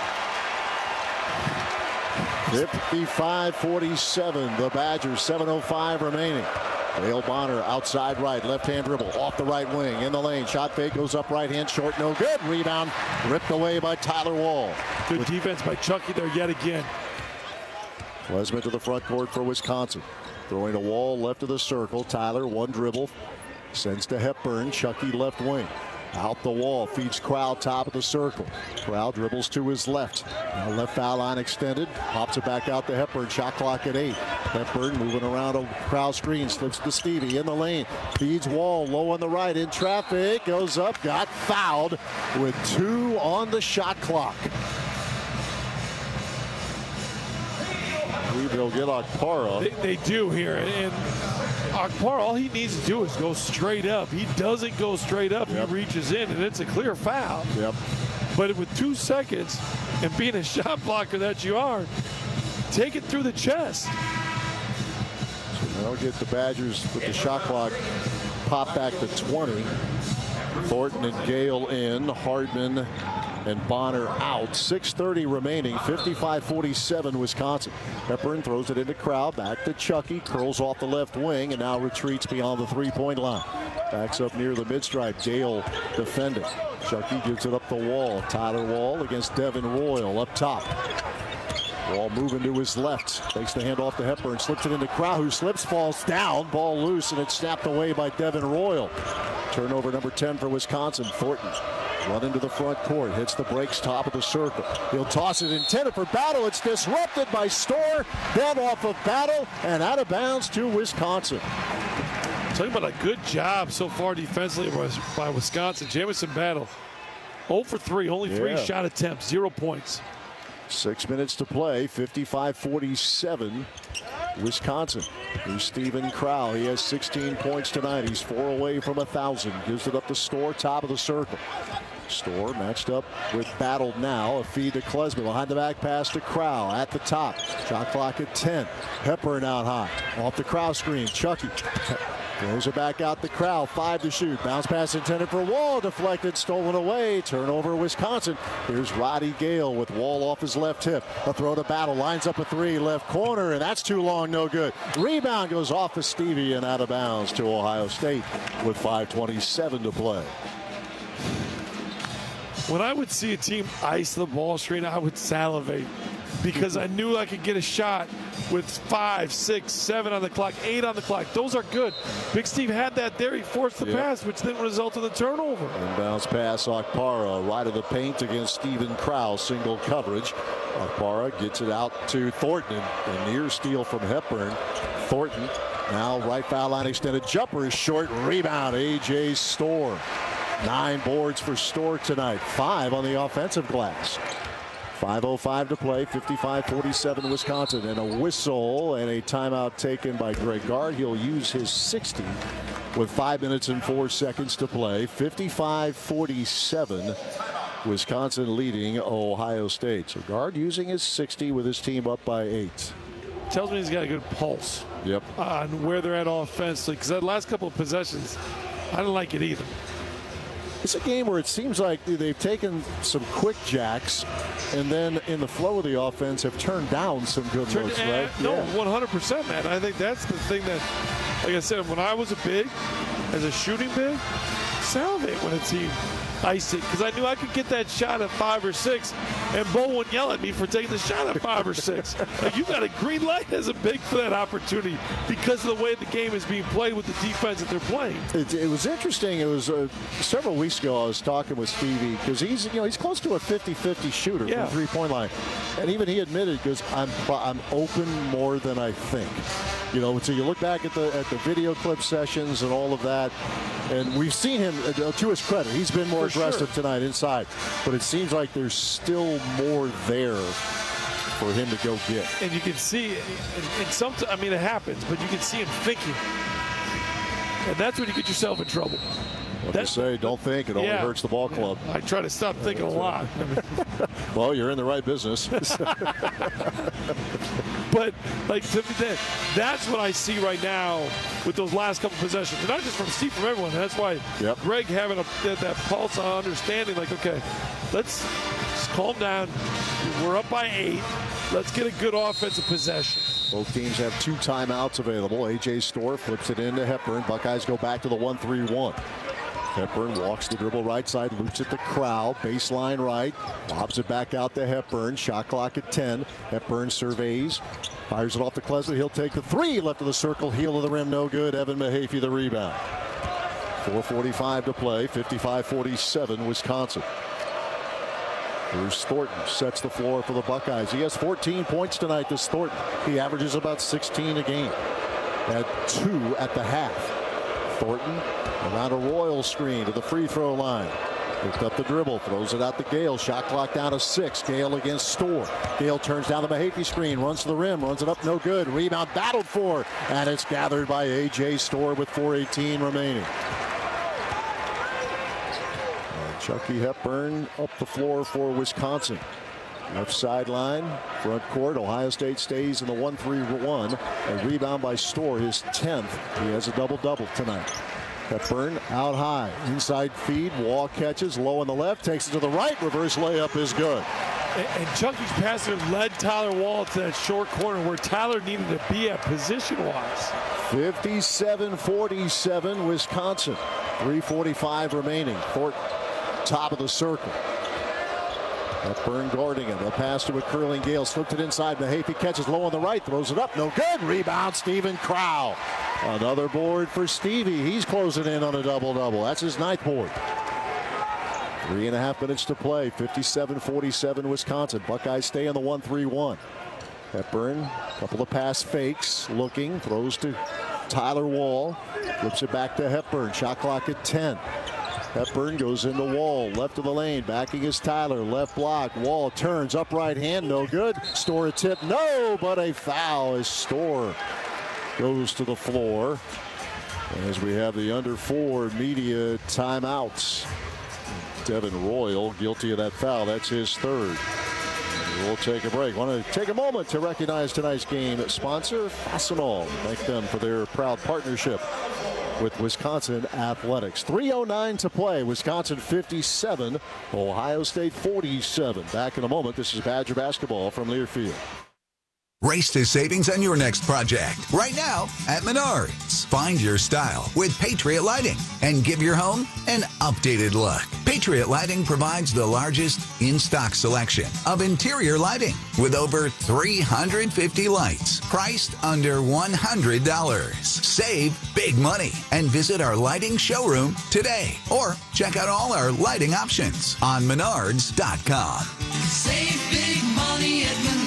fifty-five forty-seven. The Badgers. seven oh five remaining. Dale Bonner outside right, left-hand dribble, off the right wing, in the lane. Shot fake goes up right hand, short, no good. Rebound ripped away by Tyler Wall. Good defense by Chucky there yet again. Wesman to the front court for Wisconsin. Throwing a Wall left of the circle. Tyler, one dribble, sends to Hepburn. Chucky left wing. Out the wall, feeds Crowell top of the circle. Crowell dribbles to his left. Now left foul line extended. Pops it back out to Hepburn. Shot clock at eight. Hepburn moving around a Crowell screen. Slips to Stevie in the lane. Feeds Wall low on the right. In traffic. Goes up. Got fouled with two on the shot clock. I believe they'll get Akpara. They, they do here. And Akpara, all he needs to do is go straight up. He doesn't go straight up. Yep. He reaches in, and it's a clear foul. Yep. But with two seconds and being a shot blocker that you are, take it through the chest. So they'll get the Badgers with the shot clock pop back to twenty. Thornton and Gale in. Hardman and Bonner out. six thirty remaining. fifty-five forty-seven Wisconsin. Hepburn throws it into Crowell. Back to Chucky. Curls off the left wing and now retreats beyond the three-point line. Backs up near the mid-stripe. Gale defending. Chucky gives it up the wall. Tyler Wall against Devin Royal up top. Wall moving to his left. Takes the hand off to Hepburn. Slips it into Crow, who slips, falls down. Ball loose, and it's snapped away by Devin Royal. Turnover number ten for Wisconsin. Thornton run into the front court. Hits the brakes, top of the circle. He'll toss it, intended for Battle. It's disrupted by Storr. Then off of Battle and out of bounds to Wisconsin. Talking about a good job so far defensively by Wisconsin. Jamison Battle, zero for three, only three Yeah. shot attempts, zero points. Six minutes to play, fifty-five forty-seven, Wisconsin. Here's Stephen Crow. He has sixteen points tonight. He's four away from a thousand. Gives it up to Storr, top of the circle. Storr matched up with Battle now. A feed to Klesman. Behind the back pass to Crow at the top. Shot clock at ten. Hepburn out high. Off the Crow screen. Chucky throws it back out the Crow. Five to shoot. Bounce pass intended for Wall. Deflected, stolen away. Turnover Wisconsin. Here's Roddy Gale with Wall off his left hip. A throw to Battle. Lines up a three. Left corner. And that's too long. No good. Rebound goes off of Stevie and out of bounds to Ohio State with five twenty-seven to play. When I would see a team ice the ball screen, I would salivate because I knew I could get a shot with five, six, seven on the clock, eight on the clock. Those are good. Big Steve had that there. He forced the Yep. pass, which didn't result in the turnover. Inbounds pass, Okpara, right of the paint against Stephen Crow, single coverage. Okpara gets it out to Thornton, a near steal from Hepburn. Thornton now right foul line extended jumper is short. Rebound, A J Storr. Nine boards for Storr tonight, five on the offensive glass. five oh five to play, fifty-five forty-seven Wisconsin, and a whistle and a timeout taken by Greg Gard. He'll use his sixty with five minutes and four seconds to play. fifty-five forty-seven, Wisconsin leading Ohio State. So Gard using his sixty with his team up by eight. Tells me he's got a good pulse. Yep. On where they're at offensively, because that last couple of possessions, I didn't like it either. It's a game where it seems like they've taken some quick jacks and then in the flow of the offense have turned down some good Turned- looks, eh, right? No, Yeah. one hundred percent, man. I think that's the thing that, like I said, when I was a big, as a shooting big, salivate when a team iced it, because I knew I could get that shot at five or six, and Bo wouldn't yell at me for taking the shot at five or six. Like, you got a green light as a big for that opportunity because of the way the game is being played with the defense that they're playing. It, it was interesting. It was uh, several weeks ago I was talking with Stevie because he's you know he's close to a fifty-fifty shooter Yeah. from three-point line, and even he admitted because I'm I'm open more than I think. You know, so you look back at the at the video clip sessions and all of that, and we've seen him uh, to his credit. He's been more For aggressive sure. tonight inside, but it seems like there's still more there for him to go get. And you can see, and, and some, I mean, it happens, but you can see him thinking. And that's when you get yourself in trouble. What they say, don't think, it only Yeah. hurts the ball club. I try to stop thinking a lot. I mean, Well, you're in the right business. but, like, to me, that, that's what I see right now with those last couple possessions. And not just from Steve, from everyone. That's why Yep. Greg having a, that, that pulse on understanding, like, okay, let's just calm down. We're up by eight. Let's get a good offensive possession. Both teams have two timeouts available. A J Storr flips it into Hepburn. Buckeyes go back to the one three one. Hepburn walks the dribble right side, loops it to Crow, baseline right, lobs it back out to Hepburn. Shot clock at ten. Hepburn surveys, fires it off to Klesman. He'll take the three, left of the circle, heel of the rim, no good. Evan Mahaffey the rebound. four forty-five to play, fifty-five forty-seven Wisconsin. Bruce Thornton sets the floor for the Buckeyes. He has fourteen points tonight, this Thornton. He averages about sixteen a game. Had two at the half. Thornton around a Royal screen to the free throw line. Picked up the dribble, throws it out to Gale. Shot clock down to six. Gale against Storr. Gale turns down the Mahaffey screen, runs to the rim, runs it up, no good. Rebound battled for, and it's gathered by A J Storr with four eighteen remaining. And Chucky Hepburn up the floor for Wisconsin. Left sideline, front court. Ohio State stays in the one three one. A rebound by Storr, his tenth. He has a double-double tonight. Hepburn out high. Inside feed. Wall catches. Low on the left. Takes it to the right. Reverse layup is good. And, and Chucky's passer led Tyler Wall to that short corner where Tyler needed to be at position-wise. fifty-seven forty-seven Wisconsin. three forty-five remaining. Thornton top of the circle. Hepburn guarding him. A pass to a curling Gale. Slipped it inside. Mahaffey catches low on the right. Throws it up. No good. Rebound, Stephen Crow. Another board for Stevie. He's closing in on a double-double. That's his ninth board. Three and a half minutes to play. fifty-seven forty-seven Wisconsin. Buckeyes stay in the one three one. Hepburn, a couple of pass fakes. Looking. Throws to Tyler Wall. Flips it back to Hepburn. Shot clock at ten. Hepburn goes into Wall, left of the lane, backing is Tyler, left block. Wall turns, up right hand, no good. Storr a tip, no, but a foul as Storr goes to the floor. As we have the under four media timeouts. Devin Royal guilty of that foul. That's his third. We'll take a break. Want to take a moment to recognize tonight's game sponsor, Fastenal. Thank them for their proud partnership with Wisconsin Athletics. three oh nine to play. Wisconsin fifty-seven, Ohio State forty-seven. Back in a moment. This is Badger basketball from Learfield. Race to savings on your next project. Right now at Menards. Find your style with Patriot Lighting and give your home an updated look. Patriot Lighting provides the largest in-stock selection of interior lighting with over three hundred fifty lights priced under one hundred dollars. Save big money and visit our lighting showroom today or check out all our lighting options on menards dot com. Save big money at Menards.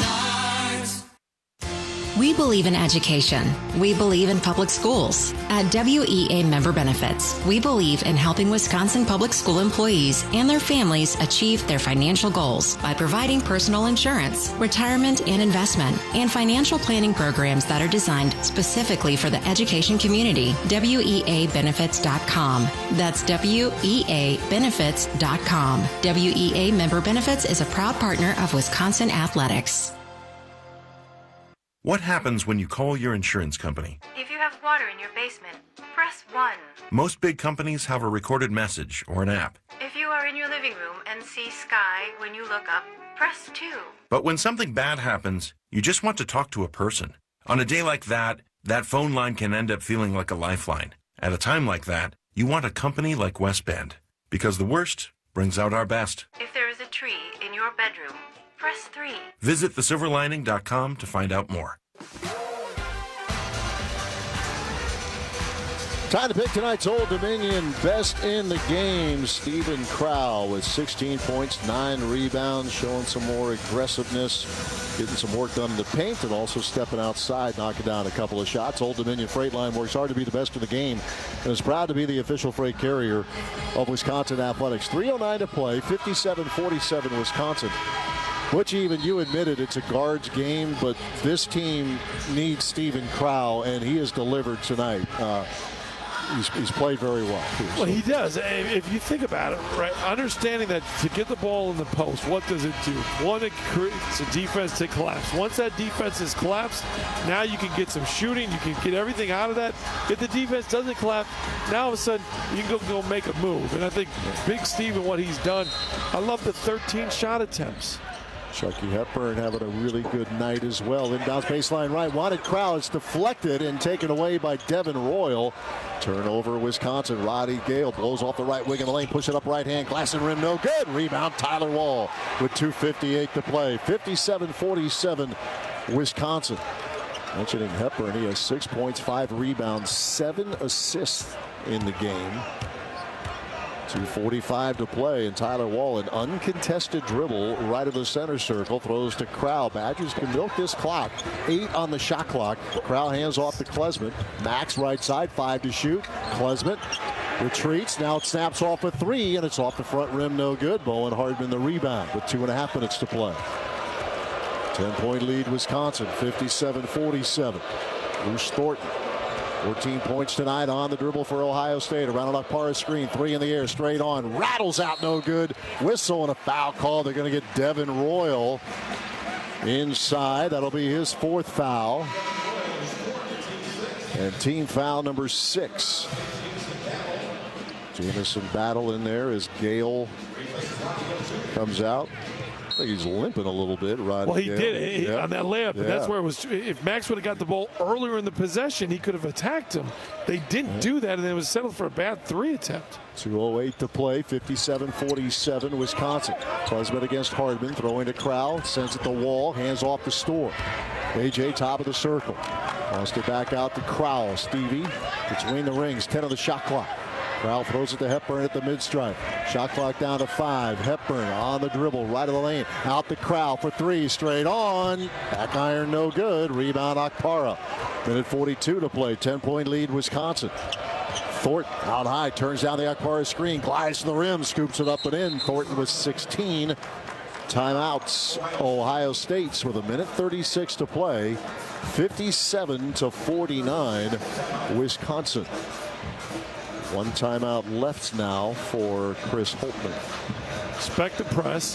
We believe in education. We believe in public schools. At W E A Member Benefits, we believe in helping Wisconsin public school employees and their families achieve their financial goals by providing personal insurance, retirement and investment, and financial planning programs that are designed specifically for the education community. W E A benefits dot com. That's W E A benefits dot com. W E A Member Benefits is a proud partner of Wisconsin Athletics. What happens when you call your insurance company? If you have water in your basement, press one. Most big companies have a recorded message or an app. If you are in your living room and see sky when you look up, press two. But when something bad happens, you just want to talk to a person. On a day like that, that phone line can end up feeling like a lifeline. At a time like that, you want a company like West Bend, because the worst brings out our best. If there is a tree in your bedroom, press three. Visit the silver lining dot com to find out more. Time to pick tonight's Old Dominion best in the game. Stephen Crow with sixteen points, nine rebounds, showing some more aggressiveness, getting some work done in the paint, and also stepping outside, knocking down a couple of shots. Old Dominion Freight Line works hard to be the best in the game and is proud to be the official freight carrier of Wisconsin Athletics. three oh nine to play, fifty-seven forty-seven Wisconsin. Which even you admitted it's a guards game, but this team needs Stephen Crow, and he has delivered tonight. Uh, he's, he's played very well. Too, well, so. He does. If you think about it, right, understanding that to get the ball in the post, what does it do? One, it creates a defense to collapse. Once that defense is collapsed, now you can get some shooting. You can get everything out of that. If the defense doesn't collapse, now all of a sudden you can go, go make a move. And I think Big Steve and what he's done, I love the thirteen shot attempts. Chucky Hepburn having a really good night as well. Inbounds baseline right. Wanted Crow. It's deflected and taken away by Devin Royal. Turnover Wisconsin. Roddy Gale blows off the right wing of the lane. Push it up right hand. Glass and rim. No good. Rebound Tyler Wall with two fifty-eight to play. fifty-seven forty-seven Wisconsin. Mentioning Hepburn, he has six points, five rebounds, seven assists in the game. two forty-five to play, and Tyler Wall, an uncontested dribble right of the center circle, throws to Crow. Badgers can milk this clock. Eight on the shot clock. Crow hands off to Klesmit. Max right side, five to shoot. Klesmit retreats. Now it snaps off a three, and it's off the front rim, no good. Bowen Hardman the rebound with two and a half minutes to play. ten-point lead Wisconsin, fifty-seven forty-seven. Bruce Thornton. fourteen points tonight on the dribble for Ohio State. Around an Okpara screen, three in the air, straight on. Rattles out, no good. Whistle and a foul call. They're going to get Devin Royal inside. That'll be his fourth foul. And team foul number six. Jamison Battle in there as Gale comes out. I think he's limping a little bit, right? Well, he yeah. did he, yeah. on that layup, yeah. and that's where it was. If Max would have got the ball earlier in the possession, he could have attacked him. They didn't do that, and it was settled for a bad three attempt. two oh eight to play, fifty-seven forty-seven, Wisconsin. Klesmit against Hardman, throwing to Crowell, sends it to Wall, hands off the Store. A J top of the circle. Lost it back out to Crowell. Stevie between the rings, ten on the shot clock. Crowell throws it to Hepburn at the mid-stripe. Shot clock down to five. Hepburn on the dribble, right of the lane. Out to Crowell for three, straight on. Back iron, no good. Rebound, Okpara. Minute forty-two to play. ten-point lead, Wisconsin. Thornton out high, turns down the Okpara screen, glides to the rim, scoops it up and in. Thornton with sixteen. Timeouts. Ohio State's with a minute thirty-six to play. fifty-seven to forty-nine, Wisconsin. One timeout left now for Chris Holtmann. Expect the press.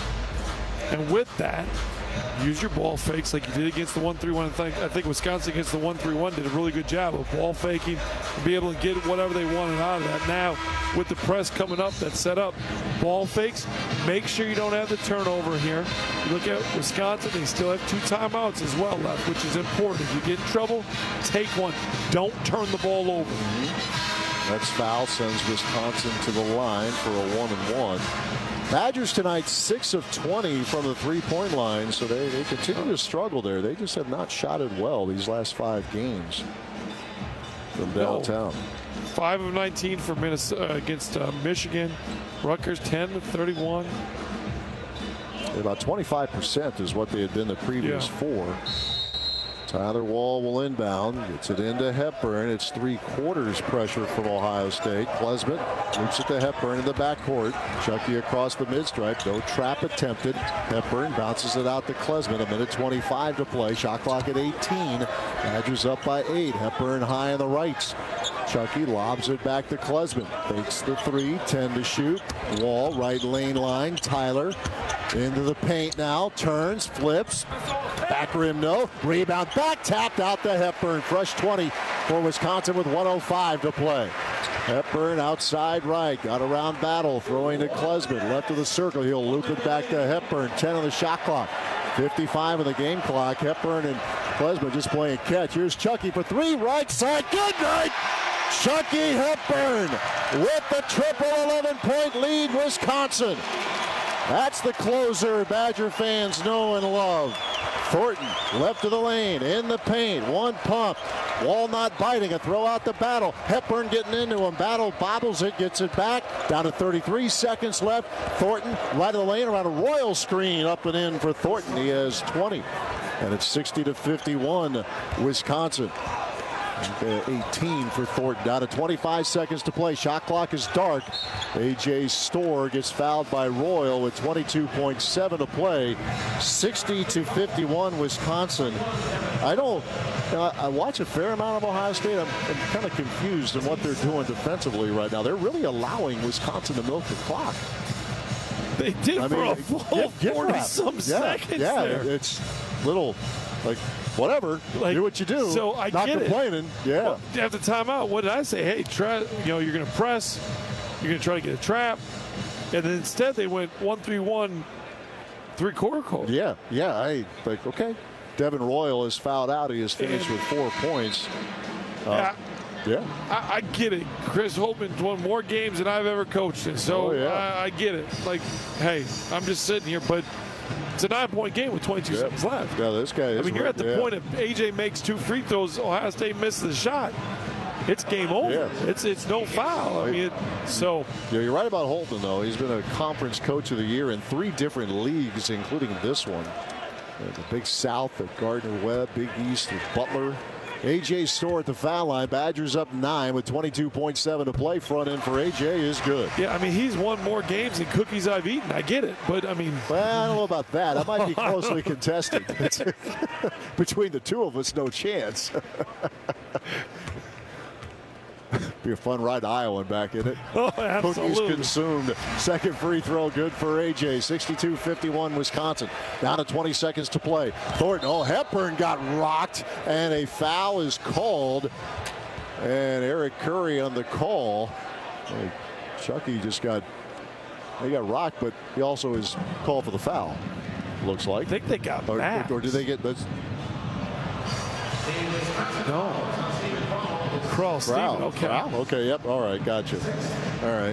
And with that, use your ball fakes like you did against the one three one. I think, I think Wisconsin against the one three one did a really good job of ball faking and be able to get whatever they wanted out of that. Now, with the press coming up that's set up, ball fakes, make sure you don't have the turnover here. You look at Wisconsin, they still have two timeouts as well left, which is important. If you get in trouble, take one. Don't turn the ball over. Next foul sends Wisconsin to the line for a one and one. Badgers tonight six of twenty from the three-point line, so they, they continue to struggle there. They just have not shot it well these last five games from downtown. No. five of nineteen for Minnesota uh, against uh, Michigan. Rutgers ten of thirty-one. About twenty-five percent is what they had been the previous Yeah. four. Tyler Wall will inbound, gets it into Hepburn. It's three quarters pressure from Ohio State. Klesmit loops it to Hepburn in the backcourt. Chucky across the mid-stripe. No trap attempted. Hepburn bounces it out to Klesmit. A minute twenty-five to play. Shot clock at eighteen. Badgers up by eight. Hepburn high on the right. Chucky lobs it back to Klesmit. Fakes the three. ten to shoot. Wall, right lane line. Tyler into the paint now. Turns, flips. Back rim, no. Rebound back, tapped out to Hepburn. Fresh twenty for Wisconsin with one oh five to play. Hepburn outside right, got around Battle, throwing to Klesmit. Left of the circle, he'll loop it back to Hepburn. ten on the shot clock. fifty-five on the game clock. Hepburn and Klesmit just playing catch. Here's Chucky for three, right side. Good night. Chucky Hepburn with the triple eleven-point lead, Wisconsin. That's the closer Badger fans know and love. Thornton left of the lane, in the paint, one pump. Wall not biting, a throw out to Battle. Hepburn getting into him. Battle bobbles it, gets it back. Down to thirty-three seconds left. Thornton right of the lane around a Royal screen, up and in for Thornton. He has twenty. And it's sixty to fifty-one, Wisconsin. eighteen for Thornton. Down to twenty-five seconds to play. Shot clock is dark. A J Store gets fouled by Royal with twenty-two point seven to play. sixty to fifty-one, Wisconsin. I don't. You know, I watch a fair amount of Ohio State. I'm, I'm kind of confused in what they're doing defensively right now. They're really allowing Wisconsin to milk the clock. They did I for mean, a full forty-some yeah, seconds yeah, there. It's little, like, whatever. Like, do what you do. So I Not get complaining. It. Yeah. Well, after timeout, what did I say? Hey, try. You know, you're going to press. You're going to try to get a trap, and then instead they went one three one, three quarter court. Yeah, yeah. I like okay. Devin Royal is fouled out. He is finished with four points. Uh, yeah. Yeah. I, I get it. Chris Holtman's won more games than I've ever coached in, so oh, yeah. I, I get it. Like, hey, I'm just sitting here, but it's a nine-point game with twenty-two yeah. seconds left. Yeah, this guy is. I mean, you're at the yeah. point if A J makes two free throws, Ohio State misses the shot, it's game over. Yeah. It's it's no foul. I mean, it, so. Yeah, you're right about Holtman, though. He's been a conference coach of the year in three different leagues, including this one. Uh, the Big South at Gardner-Webb, Big East with Butler. A J Store at the foul line. Badgers up nine with twenty-two point seven to play. Front end for A J is good. Yeah, I mean, he's won more games than cookies I've eaten. I get it. But, I mean. Well, I don't know about that. That might be closely contested. Between the two of us, no chance. Be a fun ride to Iowa and back in it. Oh, absolutely. Cookies consumed. Second free throw good for A J. sixty-two fifty-one Wisconsin. Down to twenty seconds to play. Thornton, oh, Hepburn got rocked, and a foul is called. And Eric Curry on the call. Hey, Chucky just got He got rocked, but he also is called for the foul. Looks like. I think they got or, maxed. or did they get? That's, no. Cross. Foul. Okay. Foul. Okay. Yep. All right. Gotcha. All right.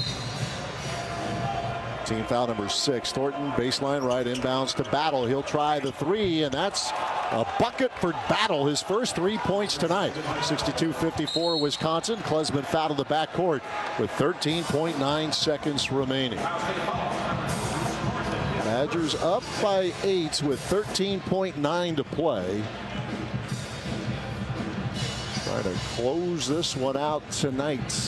Team foul number six. Thornton, baseline right, inbounds to Battle. He'll try the three, and that's a bucket for Battle. His first three points tonight. sixty-two fifty-four Wisconsin. Klesman fouled in the backcourt with thirteen point nine seconds remaining. Badgers up by eight with thirteen point nine to play. Trying to close this one out tonight.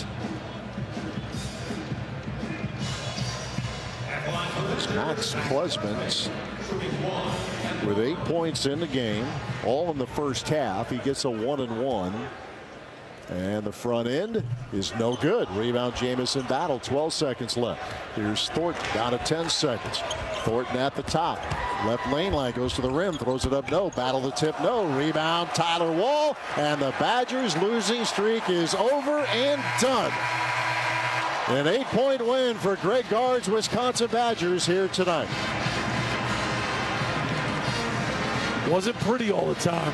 It's Max Klesman with eight points in the game, all in the first half. He gets a one and one. And the front end is no good. Rebound Jamison Battle, twelve seconds left. Here's Thornton down to ten seconds. Thornton at the top. Left lane line goes to the rim, throws it up, no. Battle the tip, no. Rebound Tyler Wall. And the Badgers' losing streak is over and done. An eight-point win for Greg Gard's Wisconsin Badgers here tonight. Wasn't pretty all the time,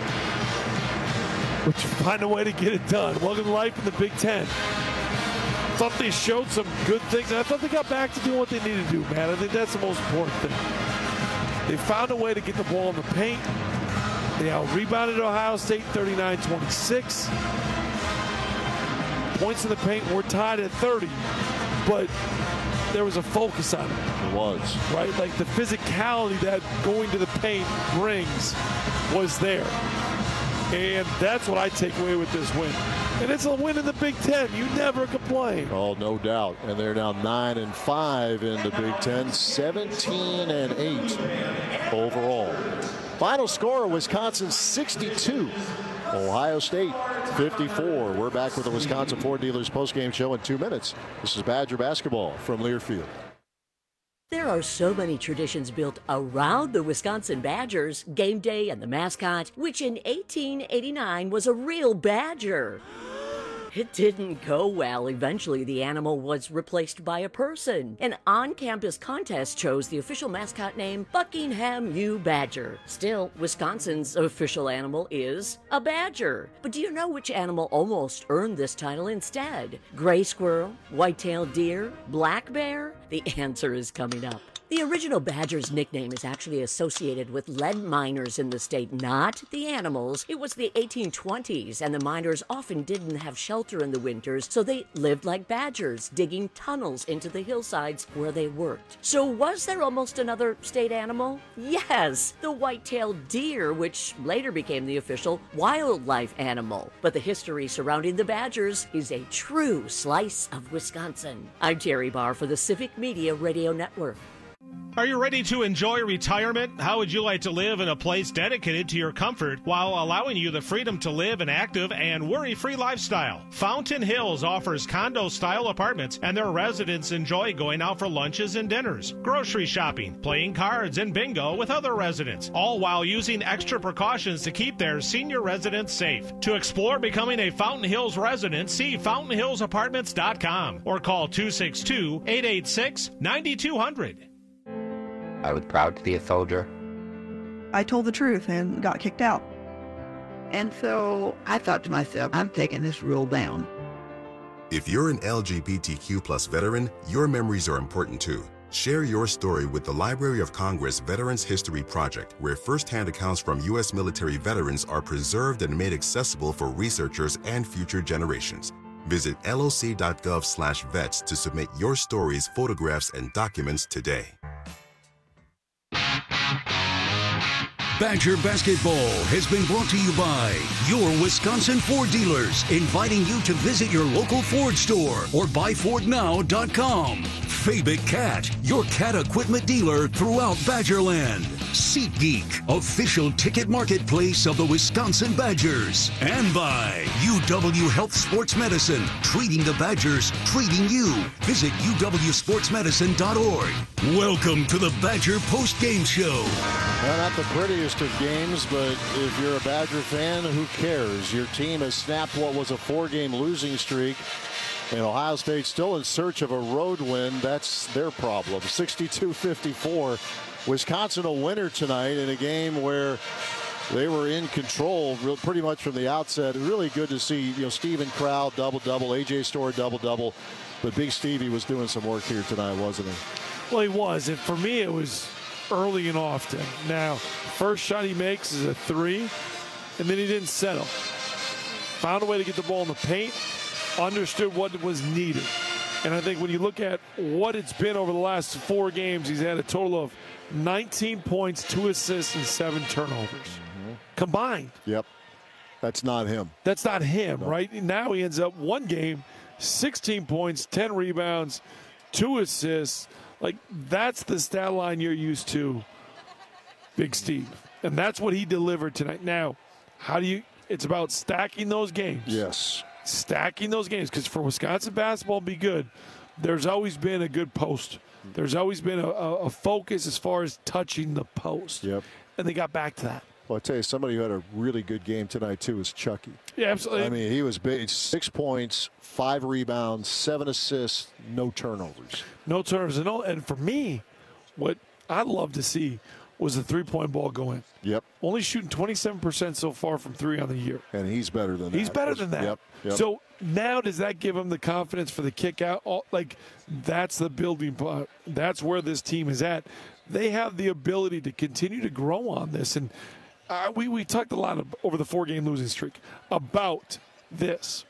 but you find a way to get it done. Welcome to life in the Big Ten. Thought they showed some good things, and I thought they got back to doing what they needed to do, man. I think that's the most important thing. They found a way to get the ball in the paint. They out-rebounded Ohio State thirty-nine twenty-six. Points in the paint were tied at thirty, but there was a focus on it. It was. Right? Like the physicality that going to the paint brings was there. And that's what I take away with this win. And it's a win in the Big Ten. You never complain. Oh, no doubt. And they're now nine and five in the Big Ten, seventeen and eight overall. Final score: Wisconsin sixty-two, Ohio State fifty-four. We're back with the Wisconsin Ford Dealers postgame show in two minutes. This is Badger basketball from Learfield. There are so many traditions built around the Wisconsin Badgers, game day and the mascot, which in eighteen eighty-nine was a real badger. It didn't go well. Eventually, the animal was replaced by a person. An on-campus contest chose the official mascot name Buckingham U. Badger. Still, Wisconsin's official animal is a badger. But do you know which animal almost earned this title instead? Gray squirrel, white-tailed deer, black bear? The answer is coming up. The original Badger's nickname is actually associated with lead miners in the state, not the animals. It was the eighteen twenties, and the miners often didn't have shelter in the winters, so they lived like badgers, digging tunnels into the hillsides where they worked. So was there almost another state animal? Yes, the white-tailed deer, which later became the official wildlife animal. But the history surrounding the Badgers is a true slice of Wisconsin. I'm Terry Barr for the Civic Media Radio Network. Are you ready to enjoy retirement? How would you like to live in a place dedicated to your comfort while allowing you the freedom to live an active and worry-free lifestyle? Fountain Hills offers condo-style apartments, and their residents enjoy going out for lunches and dinners, grocery shopping, playing cards, and bingo with other residents, all while using extra precautions to keep their senior residents safe. To explore becoming a Fountain Hills resident, see fountain hills apartments dot com or call two six two, eight eight six, nine two zero zero. I was proud to be a soldier. I told the truth and got kicked out. And so I thought to myself, I'm taking this rule down. If you're an L G B T Q plus veteran, your memories are important too. Share your story with the Library of Congress Veterans History Project, where firsthand accounts from U S military veterans are preserved and made accessible for researchers and future generations. Visit L O C dot gov slash vets to submit your stories, photographs, and documents today. Badger Basketball has been brought to you by your Wisconsin Ford dealers, inviting you to visit your local Ford store or buy ford now dot com. Fabic Cat, your cat equipment dealer throughout Badgerland. SeatGeek, official ticket marketplace of the Wisconsin Badgers. And by U W Health Sports Medicine, treating the Badgers, treating you. Visit U W sports medicine dot org. Welcome to the Badger Post Game Show. Well, not the prettiest of games, but if you're a Badger fan, who cares? Your team has snapped what was a four-game losing streak And Ohio State still in search of a road win. That's their problem. sixty-two fifty-four. Wisconsin a winner tonight in a game where they were in control real, pretty much from the outset. Really good to see, you know, Steven Crowd double-double, A J Storr double-double. But Big Stevie was doing some work here tonight, wasn't he? Well, he was. And for me, it was early and often. Now, first shot he makes is a three, and then he didn't settle. Found a way to get the ball in the paint, understood what was needed. And I think when you look at what it's been over the last four games, he's had a total of nineteen points, two assists, and seven turnovers. Mm-hmm. Combined. Yep. That's not him. That's not him, no. right? Now he ends up one game, sixteen points, ten rebounds, two assists. Like, that's the stat line you're used to, Big Steve. And that's what he delivered tonight. Now, how do you – it's about stacking those games. Yes. Stacking those games, because for Wisconsin basketball to be good, there's always been a good post. There's always been a, a, a focus as far as touching the post. Yep. And they got back to that. Well, I tell you, somebody who had a really good game tonight, too, is Chucky. Yeah, absolutely. I mean, he was big. Six points, five rebounds, seven assists, no turnovers. No turnovers. And, no, and for me, what I'd love to see was the three-point ball go in. Yep. Only shooting twenty-seven percent so far from three on the year. And he's better than that. He's better than that. Yep. Yep. So now does that give him the confidence for the kick out? All, like, that's the building block. That's where this team is at. They have the ability to continue to grow on this. And uh, we, we talked a lot of, over the four-game losing streak about this.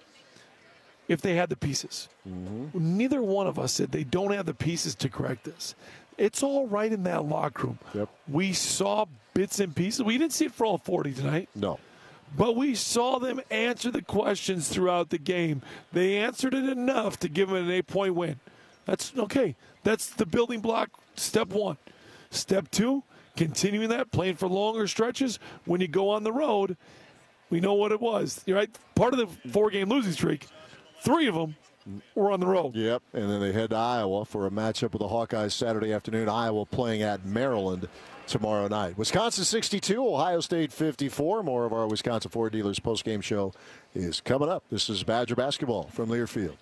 If they had the pieces. Mm-hmm. Neither one of us said they don't have the pieces to correct this. It's all right in that locker room. Yep. We saw bits and pieces. We didn't see it for all forty tonight. No. But we saw them answer the questions throughout the game. They answered it enough to give them an eight-point win. That's okay. That's the building block, step one. Step two, continuing that, playing for longer stretches. When you go on the road, we know what it was. You're right. Part of the four-game losing streak, three of them were on the road. Yep, and then they head to Iowa for a matchup with the Hawkeyes Saturday afternoon. Iowa playing at Maryland tomorrow night. Wisconsin sixty-two, Ohio State fifty-four. More of our Wisconsin Ford Dealers postgame show is coming up. This is Badger basketball from Learfield.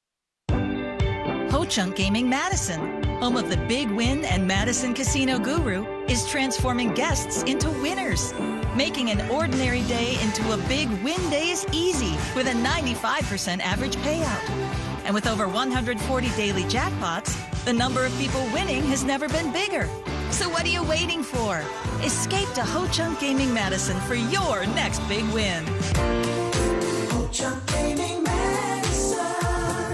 Ho-Chunk Gaming Madison, home of the Big Win and Madison Casino Guru, is transforming guests into winners. Making an ordinary day into a big win day is easy with a ninety-five percent average payout. And with over one hundred forty daily jackpots, the number of people winning has never been bigger. So what are you waiting for? Escape to Ho-Chunk Gaming Madison for your next big win. Ho-Chunk Gaming Madison.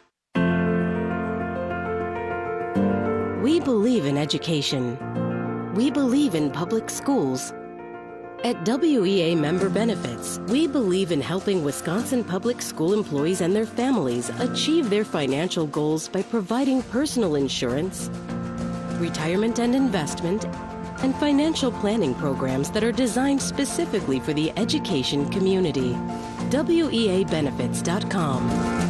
We believe in education. We believe in public schools. At W E A Member Benefits, we believe in helping Wisconsin public school employees and their families achieve their financial goals by providing personal insurance, retirement and investment, and financial planning programs that are designed specifically for the education community. W E A benefits dot com.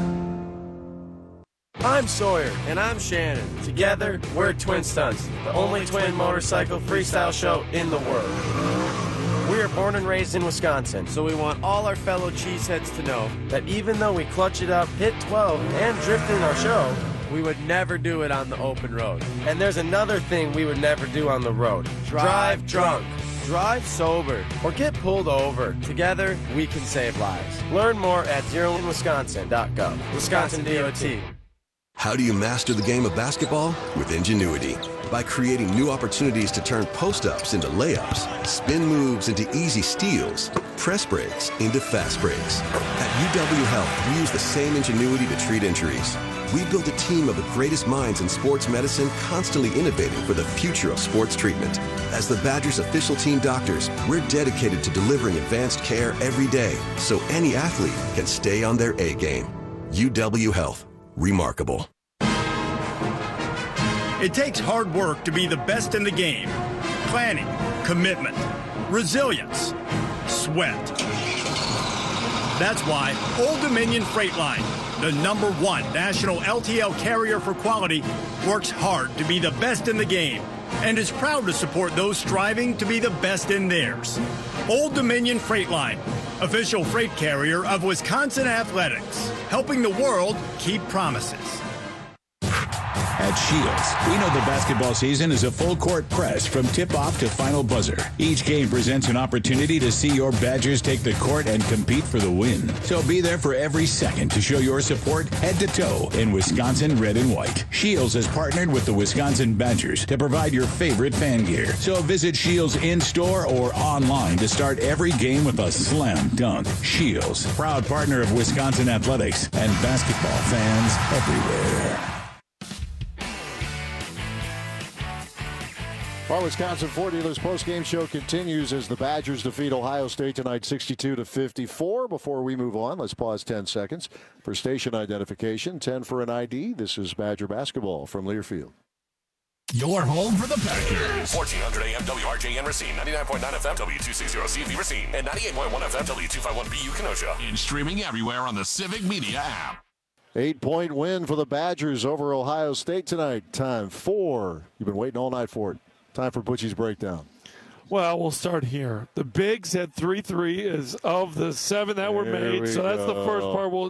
I'm Sawyer. And I'm Shannon. Together, we're Twin Stunts, the only twin motorcycle freestyle show in the world. We are born and raised in Wisconsin, so we want all our fellow cheeseheads to know that even though we clutch it up, hit twelve, and drift in our show, we would never do it on the open road. And there's another thing we would never do on the road. Drive drunk, drive sober, or get pulled over. Together, we can save lives. Learn more at zero in wisconsin dot gov. Wisconsin D O T. How do you master the game of basketball? With Ingenuity. By creating new opportunities to turn post-ups into layups, spin moves into easy steals, press breaks into fast breaks. At U W Health, we use the same ingenuity to treat injuries. We build a team of the greatest minds in sports medicine, constantly innovating for the future of sports treatment. As the Badgers' official team doctors, we're dedicated to delivering advanced care every day so any athlete can stay on their A game. U W Health. Remarkable. It takes hard work to be the best in the game. Planning, commitment, resilience, sweat. That's why Old Dominion Freight Line, the number one national L T L carrier for quality, works hard to be the best in the game and is proud to support those striving to be the best in theirs. Old Dominion Freight Line, official freight carrier of Wisconsin Athletics, helping the world keep promises. At Shields, we know the basketball season is a full-court press from tip-off to final buzzer. Each game presents an opportunity to see your Badgers take the court and compete for the win. So be there for every second to show your support head to toe in Wisconsin red and white. Shields has partnered with the Wisconsin Badgers to provide your favorite fan gear. So visit Shields in-store or online to start every game with a slam dunk. Shields, proud partner of Wisconsin Athletics and basketball fans everywhere. Our Wisconsin Ford Dealers post-game show continues as the Badgers defeat Ohio State tonight sixty-two to fifty-four. Before we move on, let's pause ten seconds for station identification. ten for an I D. This is Badger basketball from Learfield. Your home for the Packers. fourteen hundred A M W R J N Racine, ninety-nine point nine F M W two sixty C V Racine, and ninety-eight point one F M W two fifty-one B U Kenosha. And streaming everywhere on the Civic Media app. Eight-point win for the Badgers over Ohio State tonight. Time four. You've been waiting all night for it. Time for Butchie's breakdown. Well, we'll start here. The Bigs had three three is of the seven that were There made. we So that's go. the first part. We'll